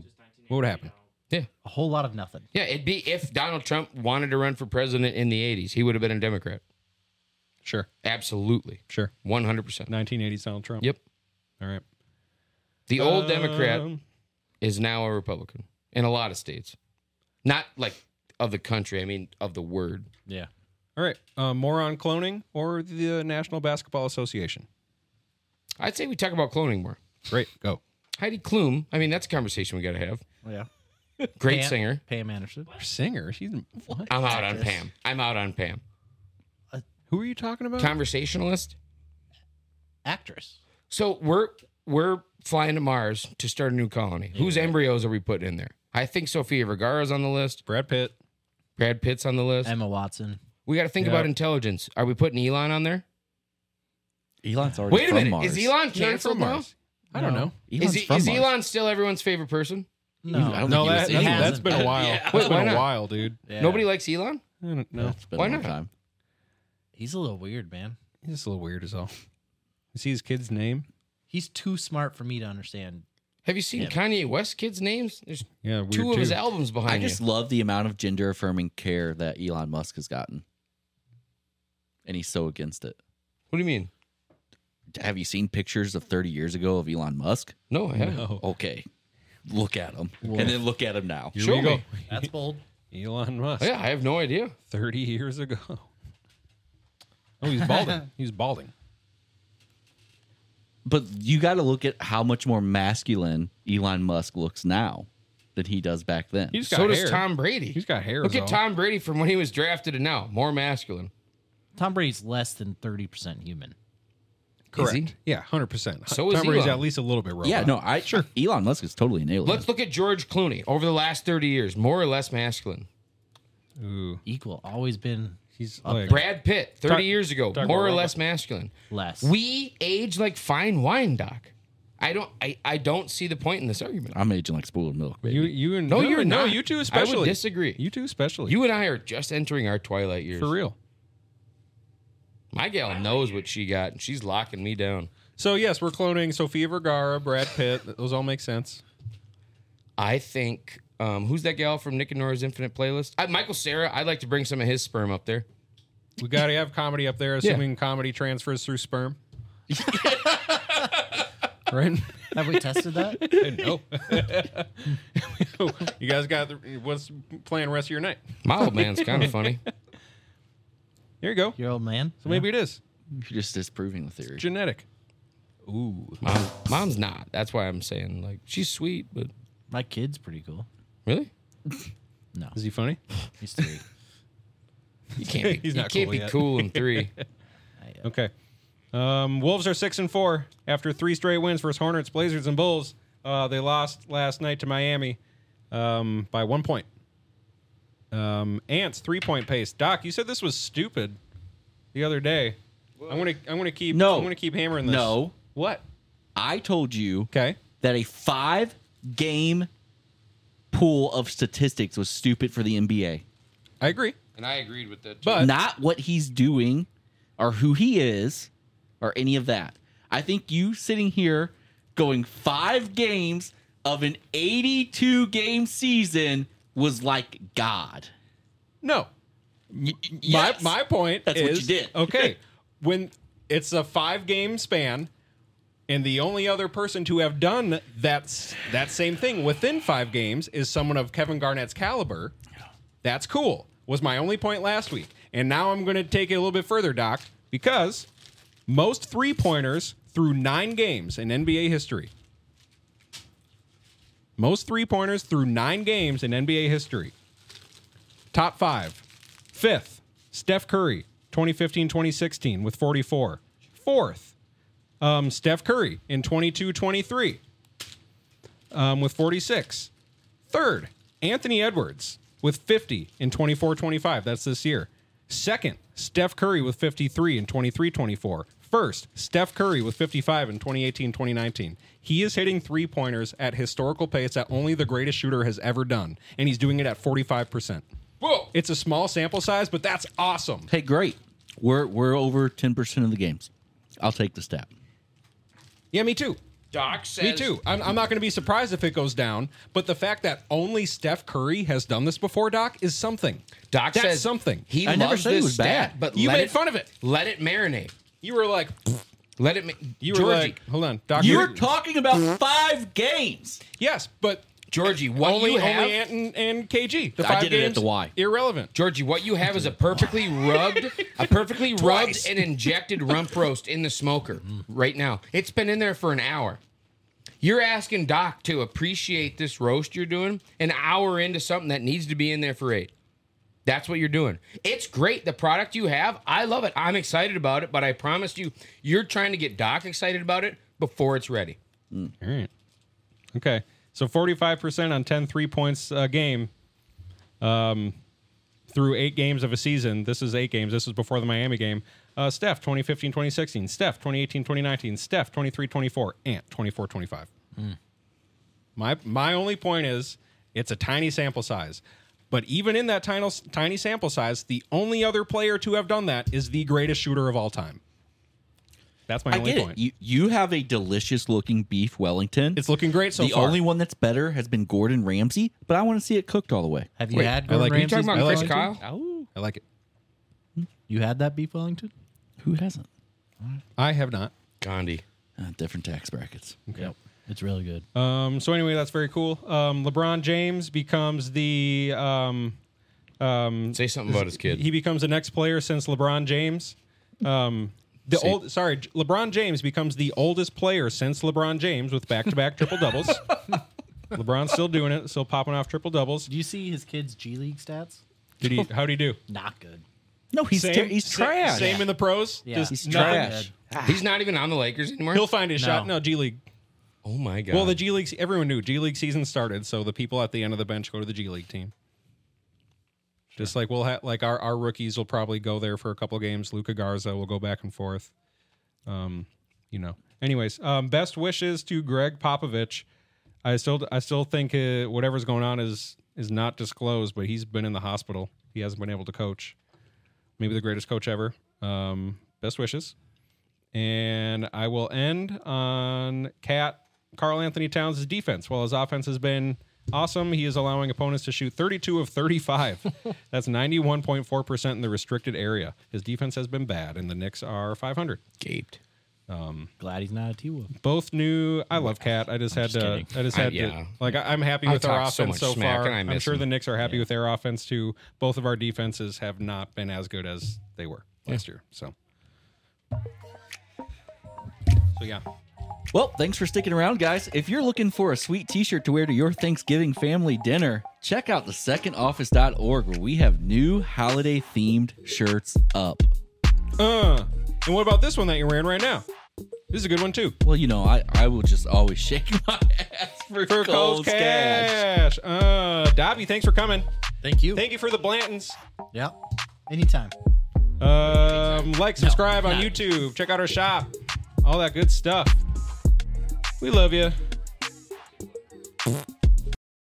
What would happen? Yeah. A whole lot of nothing. Yeah, it'd be if Donald Trump wanted to run for president in the eighties, he would have been a Democrat. Sure. Absolutely. Sure. one hundred percent. nineteen eighties Donald Trump. Yep. All right. The old Democrat Um, is now a Republican in a lot of states. Not like of the country, I mean of the word. Yeah. All right. Uh, more on cloning or the National Basketball Association? I'd say we talk about cloning more. Great. Go. Heidi Klum, I mean, that's a conversation we got to have. Yeah. Great Pam, singer. Pam Anderson. Singer. She's what? I'm out on Pam. I'm out on Pam. Who are you talking about? Conversationalist. Actress. So we're we're flying to Mars to start a new colony. Whose embryos are we putting in there? I think Sofia Vergara's on the list. Brad Pitt. Brad Pitt's on the list. Emma Watson. We got to think Yeah. about intelligence. Are we putting Elon on there? Elon's already Wait a from minute. Mars. Is Elon He's already canceled from now? Mars. I don't No. know. Elon's Is, he, from is Mars. Elon still everyone's favorite person? No. I don't No, think that, he was that, Elon. that's been a while. Yeah. That's Wait, been why a not? while, dude. Yeah. Nobody likes Elon? I don't know. That's been Why a long not? time. He's a little weird, man. He's just a little weird as all. You see his kid's name? He's too smart for me to understand. Have you seen Yeah. Kanye West kids' names? There's Yeah, weird two of too. his albums behind I just you. love the amount of gender affirming care that Elon Musk has gotten. And he's so against it. What do you mean? Have you seen pictures of thirty years ago of Elon Musk? No, I haven't. No. Okay. Look at him. And then look at him now. Here Show we go. me. That's bold. Elon Musk. Oh, yeah, I have no idea. thirty years ago. Oh, he's balding. He's balding. But you got to look at how much more masculine Elon Musk looks now than he does back then. He's got So hair. does Tom Brady. He's got hair. Look is at all. Tom Brady from when he was drafted to now. More masculine. Tom Brady's less than thirty percent human. Correct. Is he? Yeah, one hundred percent. So is Tom Brady's Elon. at least a little bit robot. yeah, no, I sure. Elon Musk is totally an alien. Let's look at George Clooney over the last thirty years. More or less masculine. Ooh, Equal. Always been he's Up like, Brad Pitt, thirty Talk- years ago. talk More about or Robert. less masculine. less. We age like fine wine, Doc. I don't I, I don't see the point in this argument. I'm aging like spoiled milk, baby. you, you and No, you're no, not. you two I would especially. disagree. You two especially. You and I are just entering our twilight years. for real. My gal knows what she got, and she's locking me down. So yes, we're cloning Sofia Vergara, Brad Pitt. Those all make sense. I think um, who's that gal from Nick and Nora's Infinite Playlist? Uh, Michael Cera. I'd like to bring some of his sperm up there. We got to have comedy up there, assuming comedy transfers through sperm. Right? Have we tested that? No. You guys got the, what's playing the rest of your night? My old man's kind of funny. Here you go. Your old man? So maybe it is You're just disproving the theory. genetic. Ooh. Mom, mom's not. That's why I'm saying like she's sweet, but My kid's pretty cool. really, No, Is he funny? he's three. you can't be. He's you not can't cool be yet. cool in three. Okay. Um, Wolves are six and four after three straight wins versus Hornets, Blazers, and Bulls. Uh, they lost last night to Miami um, by one point. Um, Ants three point pace. Doc, you said this was stupid the other day. I'm gonna I'm gonna keep No. I'm gonna keep hammering this. No. What? I told you Okay. that a five game pool of statistics was stupid for the N B A. I agree. And I agreed with that. Too. But Not what he's doing or who he is or any of that. I think you sitting here going five games of an eighty-two game season was like God. no. Yes. My my point That's is what you did. okay. When it's a five game span, and the only other person to have done that that same thing within five games is someone of Kevin Garnett's caliber. That's cool. Was my only point last week, and now I'm going to take it a little bit further, Doc, because most three pointers through nine games in N B A history. Most three pointers through nine games in N B A history. Top five. Fifth, Steph Curry, twenty fifteen twenty sixteen with forty-four. Fourth, um, Steph Curry in twenty-two twenty-three um, with forty-six. Third, Anthony Edwards with fifty in twenty-four twenty-five. That's this year. Second, Steph Curry with fifty-three in twenty-three twenty-four. First, Steph Curry with fifty-five in twenty eighteen twenty nineteen. He is hitting three-pointers at historical pace that only the greatest shooter has ever done, and he's doing it at forty-five percent. Whoa. It's a small sample size, but that's awesome. Hey, great. We're we're over ten percent of the games. I'll take the stat. Yeah, me too. Doc says. Me too. I'm, I'm not going to be surprised if it goes down. But the fact that only Steph Curry has done this before, Doc, is something. Doc That's says something. He I loves never said it this was stat, bad. but You let made it, fun of it. Let it marinate. You were like, Let it. Ma- you were Georgie, like, hold on, Doc. You're you're- talking about five games. yes, but Georgie, what only you have, only Ant and, and K G. The I five did it at games, the Y. irrelevant. Georgie, what you have is a perfectly rubbed, a perfectly rubbed Twice. and injected rump roast in the smoker right now. It's been in there for an hour. You're asking Doc to appreciate this roast you're doing an hour into something that needs to be in there for eight. That's what you're doing. It's great. The product you have, I love it. I'm excited about it, but I promised you, you're trying to get Doc excited about it before it's ready. All right. Okay. So forty-five percent on ten three points a game um, through eight games of a season. This is eight games. This is before the Miami game. Uh, Steph, twenty fifteen twenty sixteen. Steph, twenty eighteen twenty nineteen. Steph, twenty-three twenty-four. Ant, twenty-four twenty-five. My, my only point is it's a tiny sample size. But even in that tiny, tiny sample size, the only other player to have done that is the greatest shooter of all time. That's my I only get point. it. You you have a delicious looking beef Wellington. It's looking great so the far. only one that's better has been Gordon Ramsay, but I want to see it cooked all the way. Have you Wait, had I Gordon like it. You Ramsay's talking about I Chris like Kyle? Oh, I like it. You had that beef Wellington? who hasn't? I have not. Gandhi. Uh, different tax brackets. Yep. It's really good. Um, so anyway, that's very cool. Um, LeBron James becomes the um, um, Say something about his kid. he becomes the next player since LeBron James. Um, the Say- old sorry, J- LeBron James becomes the oldest player since LeBron James with back-to-back triple doubles. LeBron's still doing it, still popping off triple doubles. Do you see his kid's G League stats? Did he? How'd he do? Not good. No, he's Same, ter- he's sa- trash. Same in the pros. Yeah. Just He's nothing? trash. He's not even on the Lakers anymore. He'll find his No. shot. No, G League. Oh my god. Well, the G League, everyone knew G League season started, so the people at the end of the bench go to the G League team. Just like we'll have, like our, our rookies will probably go there for a couple games. Luka Garza will go back and forth. Um, you know. Anyways, um, best wishes to Greg Popovich. I still, I still think uh, whatever's going on is is not disclosed, but he's been in the hospital. He hasn't been able to coach. Maybe the greatest coach ever. Um, best wishes. And I will end on Cat Karl Anthony Towns' defense. While his offense has been awesome, he is allowing opponents to shoot thirty-two of thirty-five. That's ninety-one point four percent in the restricted area. His defense has been bad, and the Knicks are five hundred. gaped. Glad he's not a T-Wolf. Both new. I love Cat. I just had just to. kidding. I just I- had yeah. to. Like I, I'm happy I with our talked so offense much so, smack, far. and I I'm miss sure him. the Knicks are happy with their offense too. Both of our defenses have not been as good as they were last year. So. So yeah. Well, thanks for sticking around, guys. If you're looking for a sweet t-shirt to wear to your Thanksgiving family dinner, check out the second office dot org where we have new holiday-themed shirts up. Uh, and what about this one that you're wearing right now? This is a good one too. Well, you know, I, I will just always shake my ass for, For Cole's Cole's cash. cash. Uh, Dobby, thanks for coming. Thank you. Thank you for the Blantons. Yep. Anytime. Um, like, subscribe on not- YouTube. Check out our shop. All that good stuff. We love you.